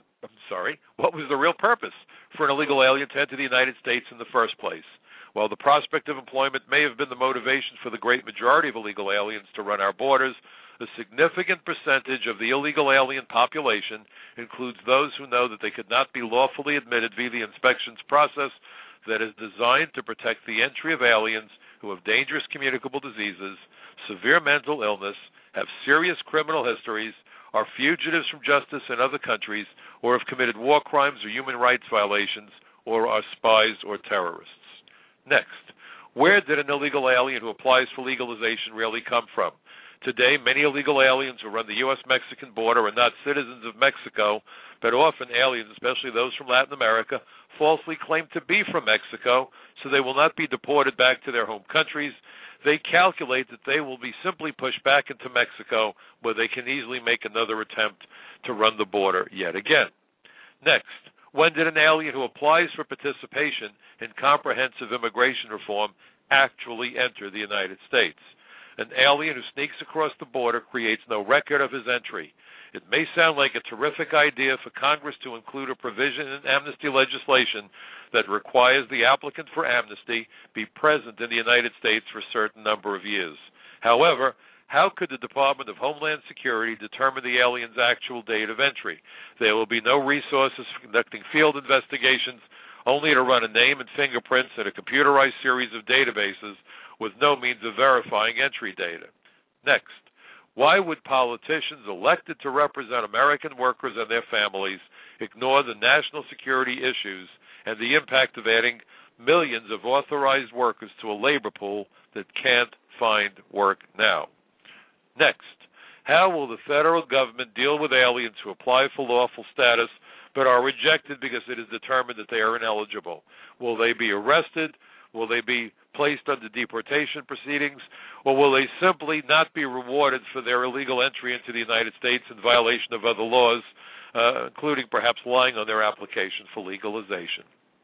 for an illegal alien to enter the United States in the first place? While the prospect of employment may have been the motivation for the great majority of illegal aliens to run our borders, a significant percentage of the illegal alien population includes those who know that they could not be lawfully admitted via the inspections process that is designed to protect the entry of aliens who have dangerous communicable diseases, severe mental illness, have serious criminal histories, are fugitives from justice in other countries, or have committed war crimes or human rights violations, or are spies or terrorists. Next, where did an illegal alien who applies for legalization really come from? Today, many illegal aliens who run the U.S.-Mexican border are not citizens of Mexico, but often aliens, especially those from Latin America, falsely claim to be from Mexico, so they will not be deported back to their home countries. They calculate that they will be simply pushed back into Mexico, where they can easily make another attempt to run the border yet again. Next, when did an alien who applies for participation in comprehensive immigration reform actually enter the United States? An alien who sneaks across the border creates no record of his entry. It may sound like a terrific idea for Congress to include a provision in amnesty legislation that requires the applicant for amnesty be present in the United States for a certain number of years. However, how could the Department of Homeland Security determine the alien's actual date of entry? There will be no resources for conducting field investigations, only to run a name and fingerprints in a computerized series of databases with no means of verifying entry data. Next, why would politicians elected to represent American workers and their families ignore the national security issues and the impact of adding millions of authorized workers to a labor pool that can't find work now? Next, how will the federal government deal with aliens who apply for lawful status but are rejected because it is determined that they are ineligible? Will they be arrested? Will they be placed under deportation proceedings? Or will they simply not be rewarded for their illegal entry into the United States in violation of other laws, including perhaps lying on their application for legalization?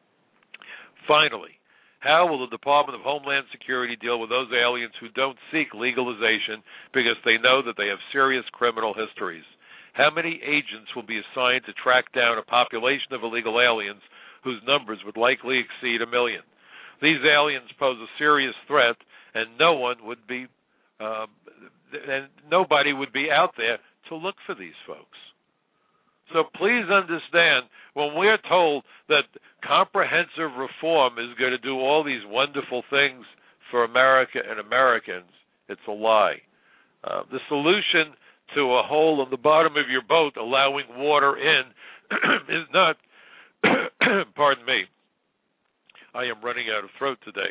Finally, how will the Department of Homeland Security deal with those aliens who don't seek legalization because they know that they have serious criminal histories? How many agents will be assigned to track down a population of illegal aliens whose numbers would likely exceed 1 million? These aliens pose a serious threat, and nobody would be out there to look for these folks. So please understand, when we're told that comprehensive reform is going to do all these wonderful things for America and Americans, it's a lie. The solution to a hole in the bottom of your boat allowing water in is not, pardon me, I am running out of throat today.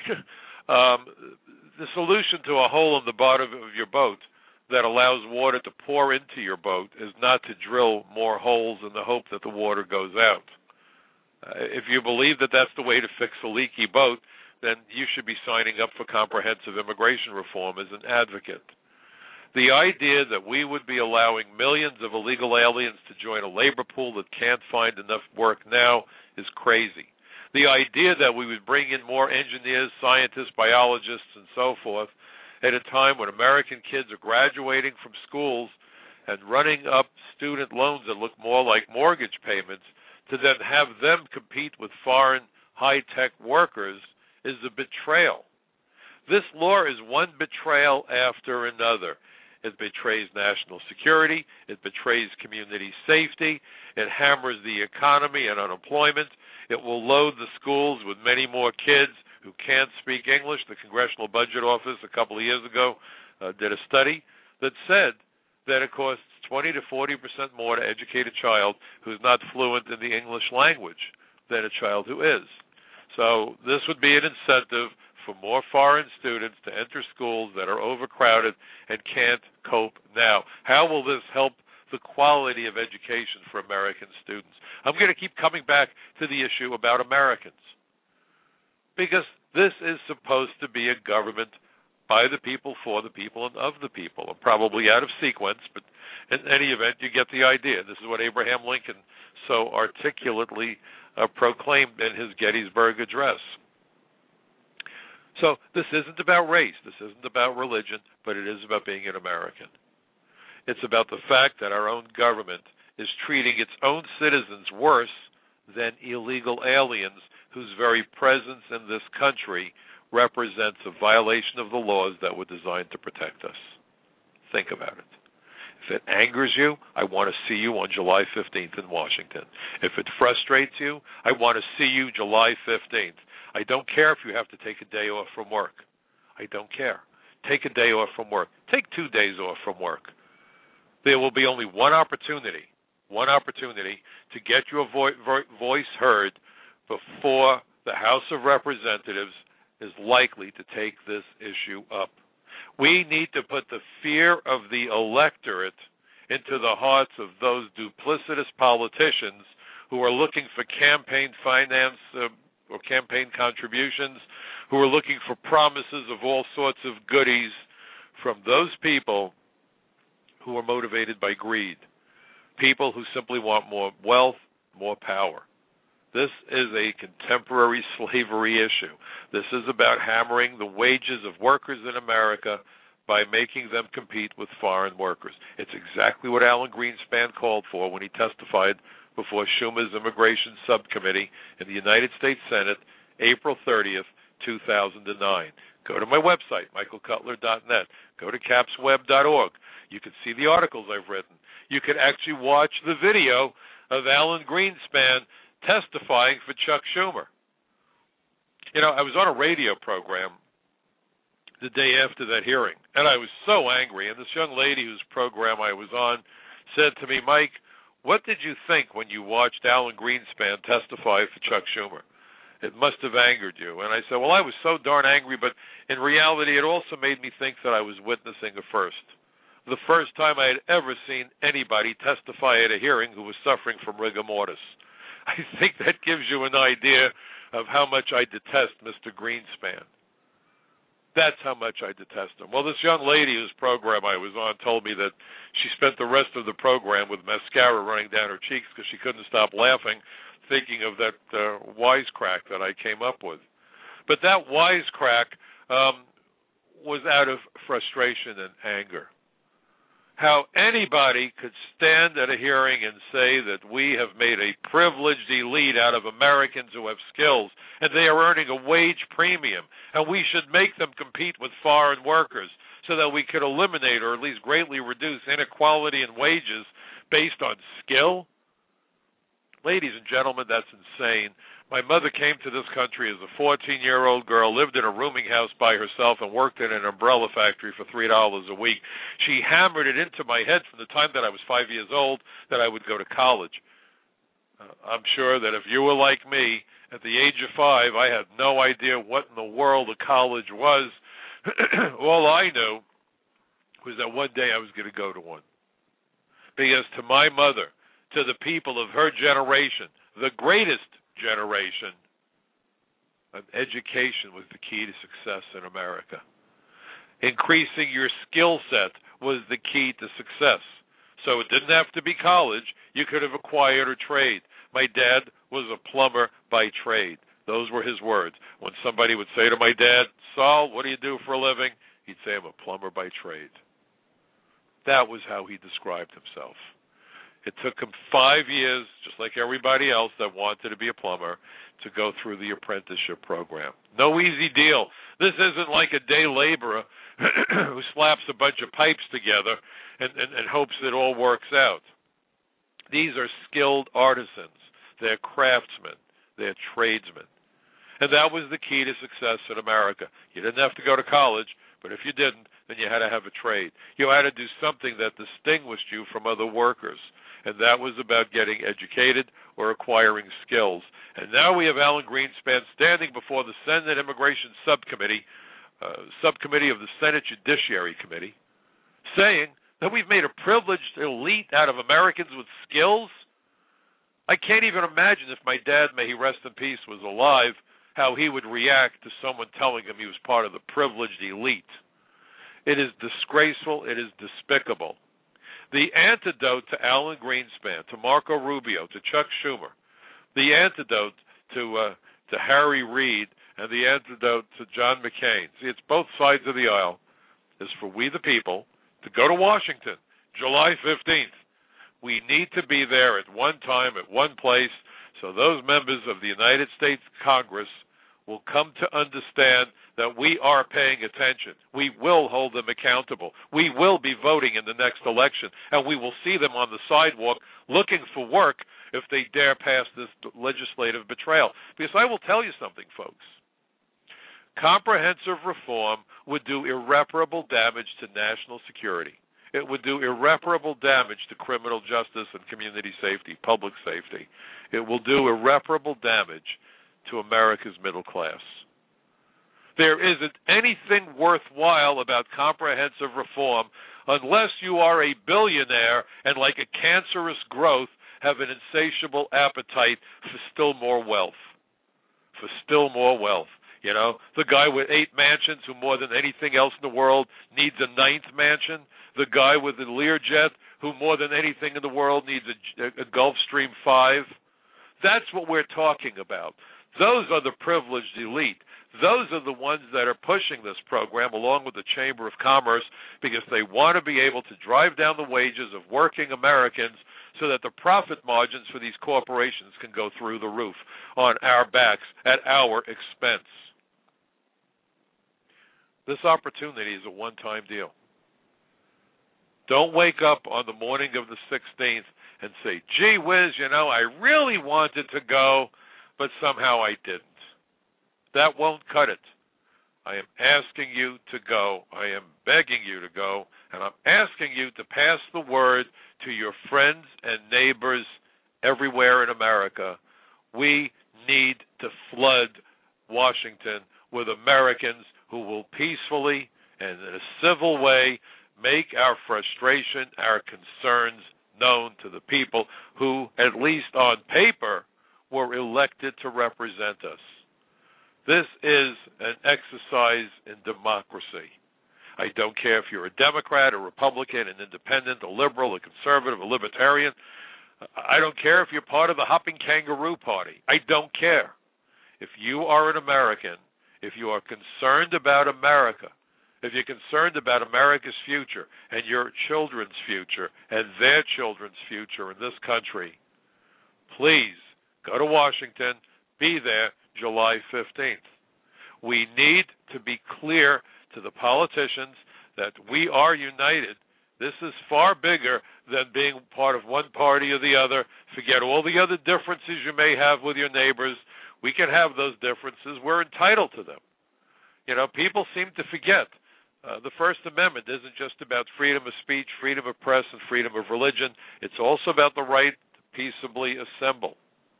The solution to a hole in the bottom of your boat that allows water to pour into your boat is not to drill more holes in the hope that the water goes out. If you believe that that's the way to fix a leaky boat, then you should be signing up for comprehensive immigration reform as an advocate. The idea that we would be allowing millions of illegal aliens to join a labor pool that can't find enough work now is crazy. The idea that we would bring in more engineers, scientists, biologists, and so forth at a time when American kids are graduating from schools and running up student loans that look more like mortgage payments, to then have them compete with foreign high-tech workers is a betrayal. This law is one betrayal after another. It betrays national security. It betrays community safety. It hammers the economy and unemployment. It will load the schools with many more kids who can't speak English. The Congressional Budget Office a couple of years ago did a study that said that it costs 20 to 40% more to educate a child who's not fluent in the English language than a child who is. So this would be an incentive for more foreign students to enter schools that are overcrowded and can't cope now. How will this help the quality of education for American students? I'm going to keep coming back to the issue about Americans, because this is supposed to be a government by the people, for the people, and of the people. I'm probably out of sequence, but in any event, you get the idea. This is what Abraham Lincoln so articulately proclaimed in his Gettysburg Address. So this isn't about race, this isn't about religion, but it is about being an American. It's about the fact that our own government is treating its own citizens worse than illegal aliens whose very presence in this country represents a violation of the laws that were designed to protect us. Think about it. If it angers you, I want to see you on July 15th in Washington. If it frustrates you, I want to see you July 15th. I don't care if you have to take a day off from work. I don't care. Take a day off from work. Take 2 days off from work. There will be only one opportunity to get your voice heard before the House of Representatives is likely to take this issue up. We need to put the fear of the electorate into the hearts of those duplicitous politicians who are looking for campaign finance or campaign contributions, who are looking for promises of all sorts of goodies from those people who are motivated by greed, people who simply want more wealth, more power. This is a contemporary slavery issue. This is about hammering the wages of workers in America by making them compete with foreign workers. It's exactly what Alan Greenspan called for when he testified before Schumer's Immigration Subcommittee in the United States Senate, April 30th, 2009. Go to my website, michaelcutler.net. Go to capsweb.org. You can see the articles I've written. You can actually watch the video of Alan Greenspan testifying for Chuck Schumer. You know, I was on a radio program the day after that hearing, and I was so angry. And this young lady whose program I was on said to me, Mike, what did you think when you watched Alan Greenspan testify for Chuck Schumer? It must have angered you. And I said, well, I was so darn angry, but in reality it also made me think that I was witnessing a first. The first time I had ever seen anybody testify at a hearing who was suffering from rigor mortis. I think that gives you an idea of how much I detest Mr. Greenspan. That's how much I detest him. Well, this young lady whose program I was on told me that she spent the rest of the program with mascara running down her cheeks because she couldn't stop laughing, thinking of that wisecrack that I came up with. But that wisecrack was out of frustration and anger. How anybody could stand at a hearing and say that we have made a privileged elite out of Americans who have skills and they are earning a wage premium and we should make them compete with foreign workers so that we could eliminate or at least greatly reduce inequality in wages based on skill? Ladies and gentlemen, that's insane. My mother came to this country as a 14-year-old girl, lived in a rooming house by herself, and worked in an umbrella factory for $3 a week. She hammered it into my head from the time that I was 5 years old that I would go to college. I'm sure that if you were like me, at the age of 5, I had no idea what in the world a college was. All I knew was that one day I was going to go to one. Because to my mother, to the people of her generation, the greatest generation, education was the key to success in America. Increasing your skill set was the key to success. So it didn't have to be college. You could have acquired a trade. My dad was a plumber by trade. Those were his words. When somebody would say to my dad, Saul, what do you do for a living? He'd say, I'm a plumber by trade. That was how he described himself. It took him 5 years, just like everybody else that wanted to be a plumber, to go through the apprenticeship program. No easy deal. This isn't like a day laborer who slaps a bunch of pipes together and hopes it all works out. These are skilled artisans. They're craftsmen. They're tradesmen. And that was the key to success in America. You didn't have to go to college, but if you didn't, then you had to have a trade. You had to do something that distinguished you from other workers. And that was about getting educated or acquiring skills. And now we have Alan Greenspan standing before the Senate Immigration Subcommittee, subcommittee of the Senate Judiciary Committee, saying that we've made a privileged elite out of Americans with skills. I can't even imagine if my dad, may he rest in peace, was alive, how he would react to someone telling him he was part of the privileged elite. It is disgraceful. It is despicable. The antidote to Alan Greenspan, to Marco Rubio, to Chuck Schumer, the antidote to Harry Reid, and the antidote to John McCain, see, it's both sides of the aisle, is for we the people to go to Washington, July 15th. We need to be there at one time, at one place, so those members of the United States Congress will come to understand that we are paying attention. We will hold them accountable. We will be voting in the next election, and we will see them on the sidewalk looking for work if they dare pass this legislative betrayal. Because I will tell you something, folks. Comprehensive reform would do irreparable damage to national security. It would do irreparable damage to criminal justice and community safety, public safety. It will do irreparable damage to America's middle class. There isn't anything worthwhile about comprehensive reform unless you are a billionaire and, like a cancerous growth, have an insatiable appetite for still more wealth. For still more wealth. You know, the guy with 8 mansions who more than anything else in the world needs a 9th mansion. The guy with the Learjet who more than anything in the world needs a Gulfstream 5. That's what we're talking about. Those are the privileged elite. Those are the ones that are pushing this program along with the Chamber of Commerce because they want to be able to drive down the wages of working Americans so that the profit margins for these corporations can go through the roof on our backs at our expense. This opportunity is a one-time deal. Don't wake up on the morning of the 16th and say, gee whiz, you know, I really wanted to go, but somehow I didn't. That won't cut it. I am asking you to go. I am begging you to go, and I'm asking you to pass the word to your friends and neighbors everywhere in America. We need to flood Washington with Americans who will peacefully and in a civil way make our frustration, our concerns known to the people who, at least on paper, were elected to represent us. This is an exercise in democracy. I don't care if you're a Democrat, a Republican, an independent, a liberal, a conservative, a libertarian. I don't care if you're part of the Hopping Kangaroo Party. I don't care. If you are an American, if you are concerned about America, if you're concerned about America's future and your children's future and their children's future in this country, please go to Washington, be there July 15th. We need to be clear to the politicians that we are united. This is far bigger than being part of one party or the other. Forget all the other differences you may have with your neighbors. We can have those differences. We're entitled to them. You know, people seem to forget. The First Amendment isn't just about freedom of speech, freedom of press, and freedom of religion. It's also about the right to peaceably assemble.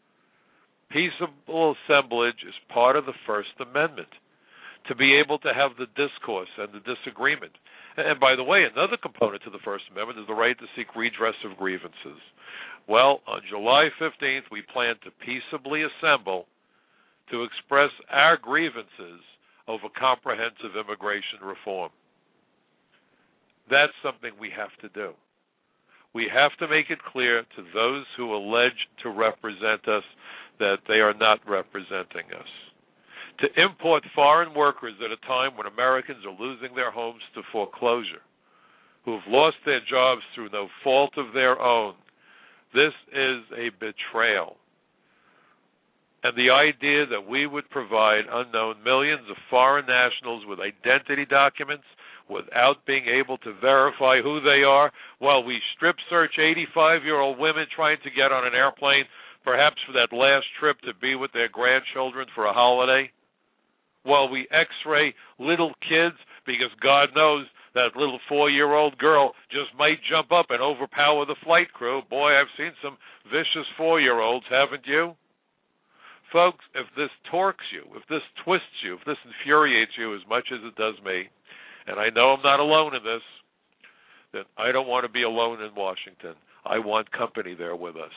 Peaceable assemblage is part of the First Amendment, to be able to have the discourse and the disagreement. And by the way, another component to the First Amendment is the right to seek redress of grievances. Well, on July 15th, we plan to peaceably assemble to express our grievances over comprehensive immigration reform. That's something we have to do. We have to make it clear to those who allege to represent us that they are not representing us. To import foreign workers at a time when Americans are losing their homes to foreclosure, who have lost their jobs through no fault of their own, this is a betrayal. And the idea that we would provide unknown millions of foreign nationals with identity documents without being able to verify who they are while we strip search 85-year-old women trying to get on an airplane, perhaps for that last trip to be with their grandchildren for a holiday, while we x-ray little kids because God knows that little 4-year-old girl just might jump up and overpower the flight crew. Boy, I've seen some vicious 4-year-olds, haven't you? Folks, if this torques you, if this twists you, if this infuriates you as much as it does me, and I know I'm not alone in this, then I don't want to be alone in Washington. I want company there with us.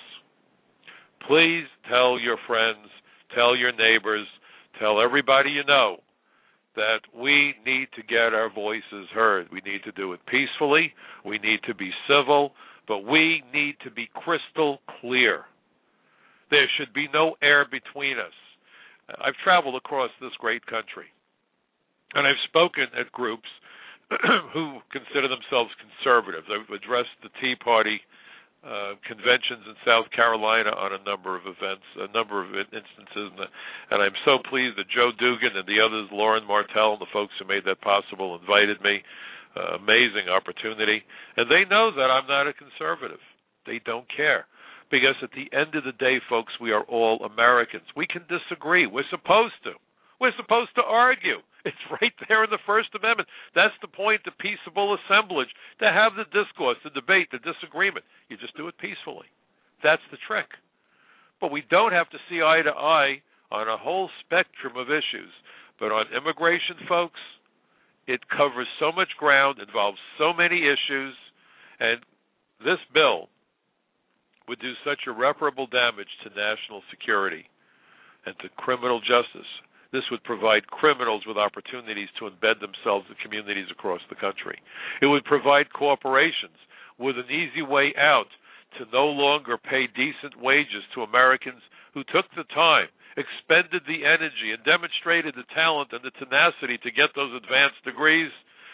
Please tell your friends, tell your neighbors, tell everybody you know that we need to get our voices heard. We need to do it peacefully. We need to be civil, but we need to be crystal clear. There should be no air between us. I've traveled across this great country, and I've spoken at groups who consider themselves conservatives. I've addressed the Tea Party conventions in South Carolina on a number of events, a number of instances, and I'm so pleased that Joe Dugan and the others, Lauren Martell and the folks who made that possible, invited me. Amazing opportunity. And they know that I'm not a conservative. They don't care. Because at the end of the day, folks, we are all Americans. We can disagree. We're supposed to. We're supposed to argue. It's right there in the First Amendment. That's the point, the peaceable assemblage, to have the discourse, the debate, the disagreement. You just do it peacefully. That's the trick. But we don't have to see eye to eye on a whole spectrum of issues. But on immigration, folks, it covers so much ground, involves so many issues, and this bill would do such irreparable damage to national security and to criminal justice. This would provide criminals with opportunities to embed themselves in communities across the country. It would provide corporations with an easy way out to no longer pay decent wages to Americans who took the time, expended the energy, and demonstrated the talent and the tenacity to get those advanced degrees.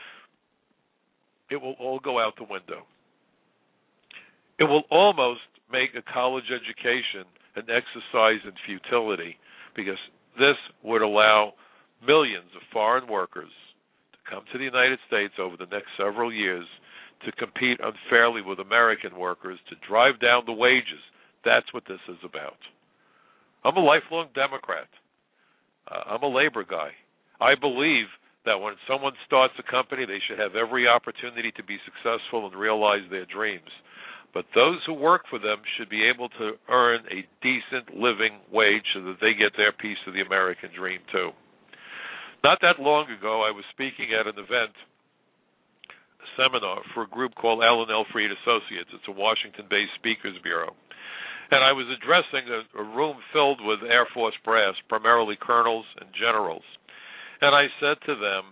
It will all go out the window. It will almost make a college education an exercise in futility, because this would allow millions of foreign workers to come to the United States over the next several years to compete unfairly with American workers, to drive down the wages. That's what this is about. I'm a lifelong Democrat. I'm a labor guy. I believe that when someone starts a company, they should have every opportunity to be successful and realize their dreams. But those who work for them should be able to earn a decent living wage so that they get their piece of the American dream, too. Not that long ago, I was speaking at an event, a seminar, for a group called Allen L. Freed Associates. It's a Washington-based speakers bureau. And I was addressing a room filled with Air Force brass, primarily colonels and generals. And I said to them,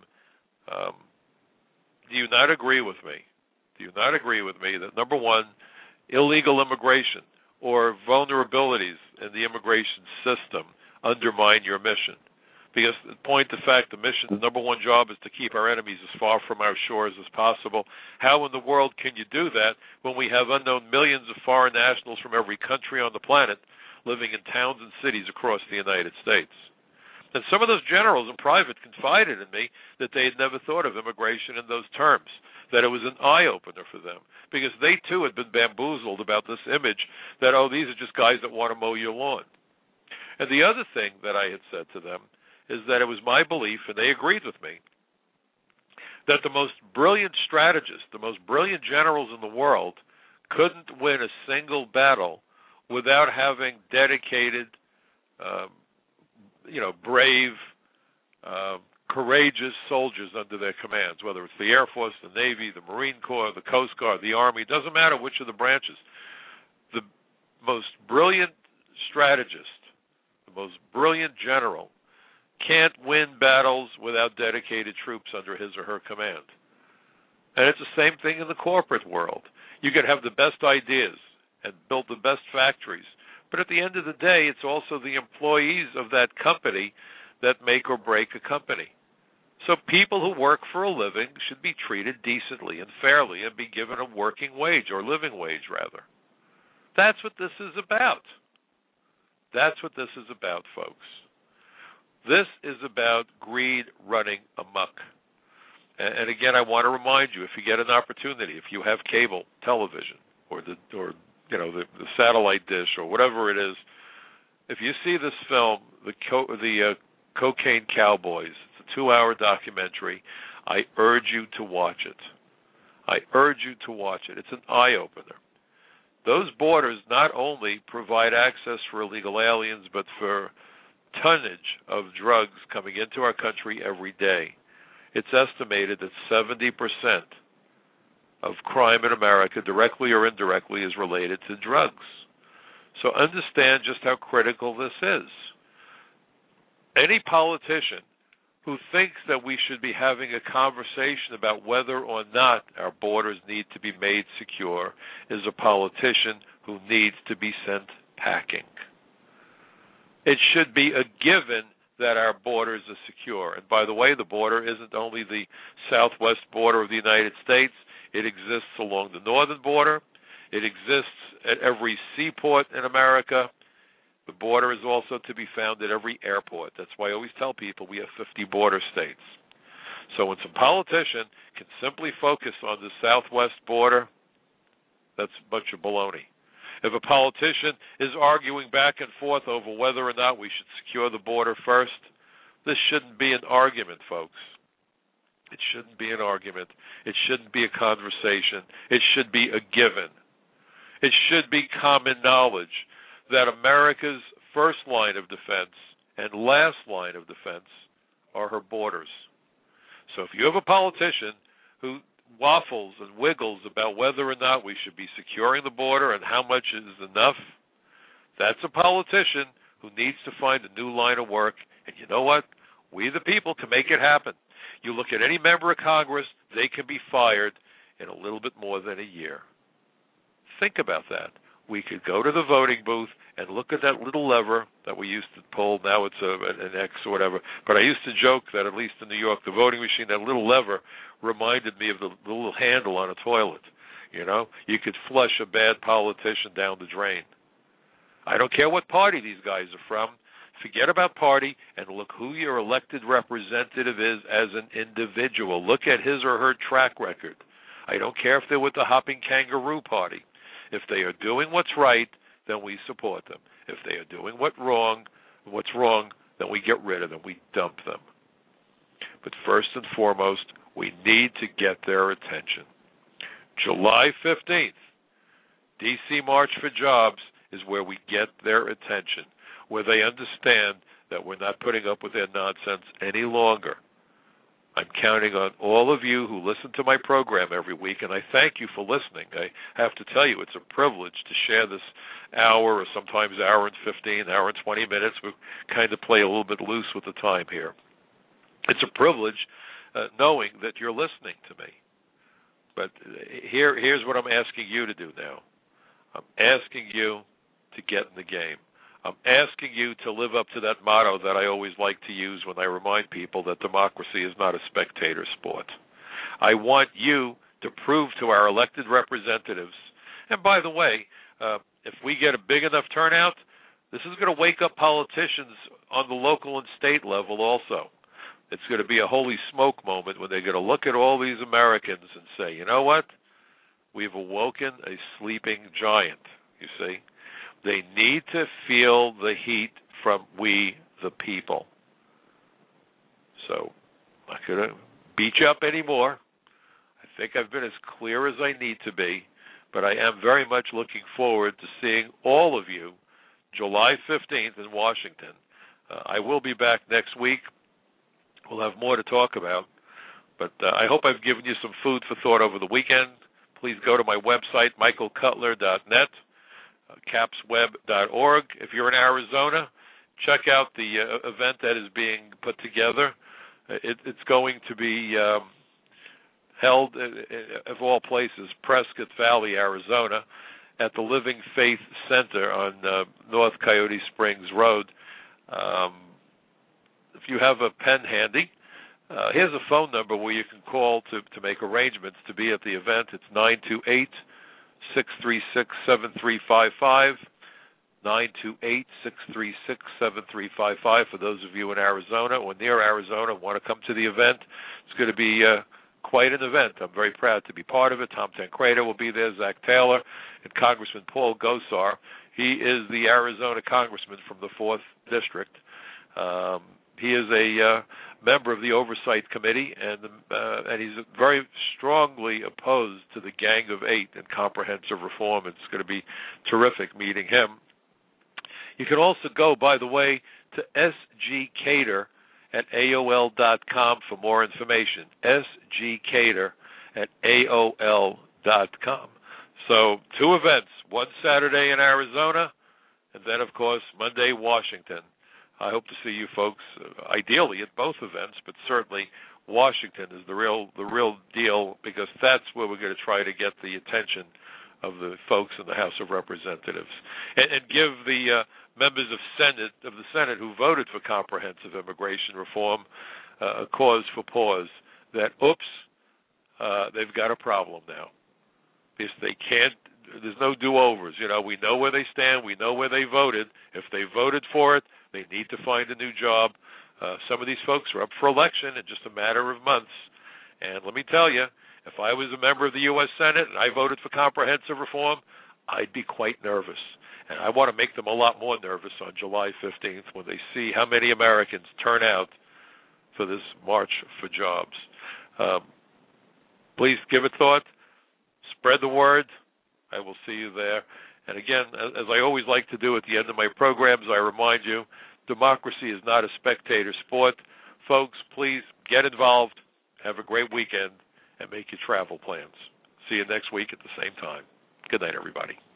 do you not agree with me? Do you not agree with me that, number one, illegal immigration or vulnerabilities in the immigration system undermine your mission? Because, point of fact, the number one job is to keep our enemies as far from our shores as possible. How in the world can you do that when we have unknown millions of foreign nationals from every country on the planet living in towns and cities across the United States? And some of those generals in private confided in me that they had never thought of immigration in those terms, that it was an eye-opener for them, because they, too, had been bamboozled about this image that, oh, these are just guys that want to mow your lawn. And the other thing that I had said to them is that it was my belief, and they agreed with me, that the most brilliant strategists, the most brilliant generals in the world couldn't win a single battle without having dedicated, brave, courageous soldiers under their commands, whether it's the Air Force, the Navy, the Marine Corps, the Coast Guard, the Army. It doesn't matter which of the branches. The most brilliant strategist, the most brilliant general, can't win battles without dedicated troops under his or her command. And it's the same thing in the corporate world. You can have the best ideas and build the best factories, but at the end of the day, it's also the employees of that company that make or break a company. So people who work for a living should be treated decently and fairly and be given a working wage, or living wage, rather. That's what this is about. That's what this is about, folks. This is about greed running amok. And again, I want to remind you, if you get an opportunity, if you have cable television or the satellite dish or whatever it is, if you see this film, the Cocaine Cowboys, it's a 2-hour documentary, I urge you to watch it. I urge you to watch it. It's an eye-opener. Those borders not only provide access for illegal aliens, but for tonnage of drugs coming into our country every day. It's estimated that 70% of crime in America, directly or indirectly, is related to drugs. So understand just how critical this is. Any politician who thinks that we should be having a conversation about whether or not our borders need to be made secure is a politician who needs to be sent packing. It should be a given that our borders are secure. And by the way, the border isn't only the southwest border of the United States. It exists along the northern border. It exists at every seaport in America. The border is also to be found at every airport. That's why I always tell people we have 50 border states. So when some politician can simply focus on the southwest border, that's a bunch of baloney. If a politician is arguing back and forth over whether or not we should secure the border first, this shouldn't be an argument, folks. It shouldn't be an argument. It shouldn't be a conversation. It should be a given. It should be common knowledge that America's first line of defense and last line of defense are her borders. So if you have a politician who waffles and wiggles about whether or not we should be securing the border and how much is enough, that's a politician who needs to find a new line of work. And you know what? We the people can make it happen. You look at any member of Congress, they can be fired in a little bit more than a year. Think about that. We could go to the voting booth and look at that little lever that we used to pull. Now it's an X or whatever. But I used to joke that at least in New York, the voting machine, that little lever reminded me of the little handle on a toilet. You know, you could flush a bad politician down the drain. I don't care what party these guys are from. Forget about party and look who your elected representative is as an individual. Look at his or her track record. I don't care if they're with the Hopping Kangaroo Party. If they are doing what's right, then we support them. If they are doing what's wrong, then we get rid of them. We dump them. But first and foremost, we need to get their attention. July 15th, D.C. March for Jobs is where we get their attention, where they understand that we're not putting up with their nonsense any longer. I'm counting on all of you who listen to my program every week, and I thank you for listening. I have to tell you, it's a privilege to share this hour or sometimes hour and 15, hour and 20 minutes. We kind of play a little bit loose with the time here. It's a privilege knowing that you're listening to me. But here's what I'm asking you to do now. I'm asking you to get in the game. I'm asking you to live up to that motto that I always like to use when I remind people that democracy is not a spectator sport. I want you to prove to our elected representatives, and by the way, if we get a big enough turnout, this is going to wake up politicians on the local and state level also. It's going to be a holy smoke moment when they're going to look at all these Americans and say, you know what? We've awoken a sleeping giant, you see. They need to feel the heat from we, the people. So I'm not going to beat you up anymore. I think I've been as clear as I need to be, but I am very much looking forward to seeing all of you July 15th in Washington. I will be back next week. We'll have more to talk about, but I hope I've given you some food for thought over the weekend. Please go to my website, michaelcutler.net. capsweb.org. If you're in Arizona, check out the event that is being put together. It's going to be held, of all places, Prescott Valley, Arizona, at the Living Faith Center on North Coyote Springs Road. If you have a pen handy, here's a phone number where you can call to make arrangements to be at the event. It's 928-636-7355, 928-636-7355 for those of you in Arizona or near Arizona who want to come to the event. It's going to be quite an event. I'm very proud to be part of it. Tom Tancredo will be there, Zach Taylor, and Congressman Paul Gosar. He is the Arizona congressman from the 4th District. He is a member of the Oversight Committee, and he's very strongly opposed to the Gang of Eight and comprehensive reform. It's going to be terrific meeting him. You can also go, by the way, to sgcater@aol.com for more information, sgcater@aol.com. So 2 events, one Saturday in Arizona, and then, of course, Monday, Washington. I hope to see you folks, ideally at both events, but certainly Washington is the real deal, because that's where we're going to try to get the attention of the folks in the House of Representatives, and give the members of the Senate who voted for comprehensive immigration reform a cause for pause. That they've got a problem now, because they can't. There's no do-overs. We know where they stand. We know where they voted. If they voted for it, they need to find a new job. Some of these folks are up for election in just a matter of months. And let me tell you, if I was a member of the U.S. Senate and I voted for comprehensive reform, I'd be quite nervous. And I want to make them a lot more nervous on July 15th when they see how many Americans turn out for this March for Jobs. Please give it thought. Spread the word. I will see you there. And again, as I always like to do at the end of my programs, I remind you, democracy is not a spectator sport. Folks, please get involved, have a great weekend, and make your travel plans. See you next week at the same time. Good night, everybody.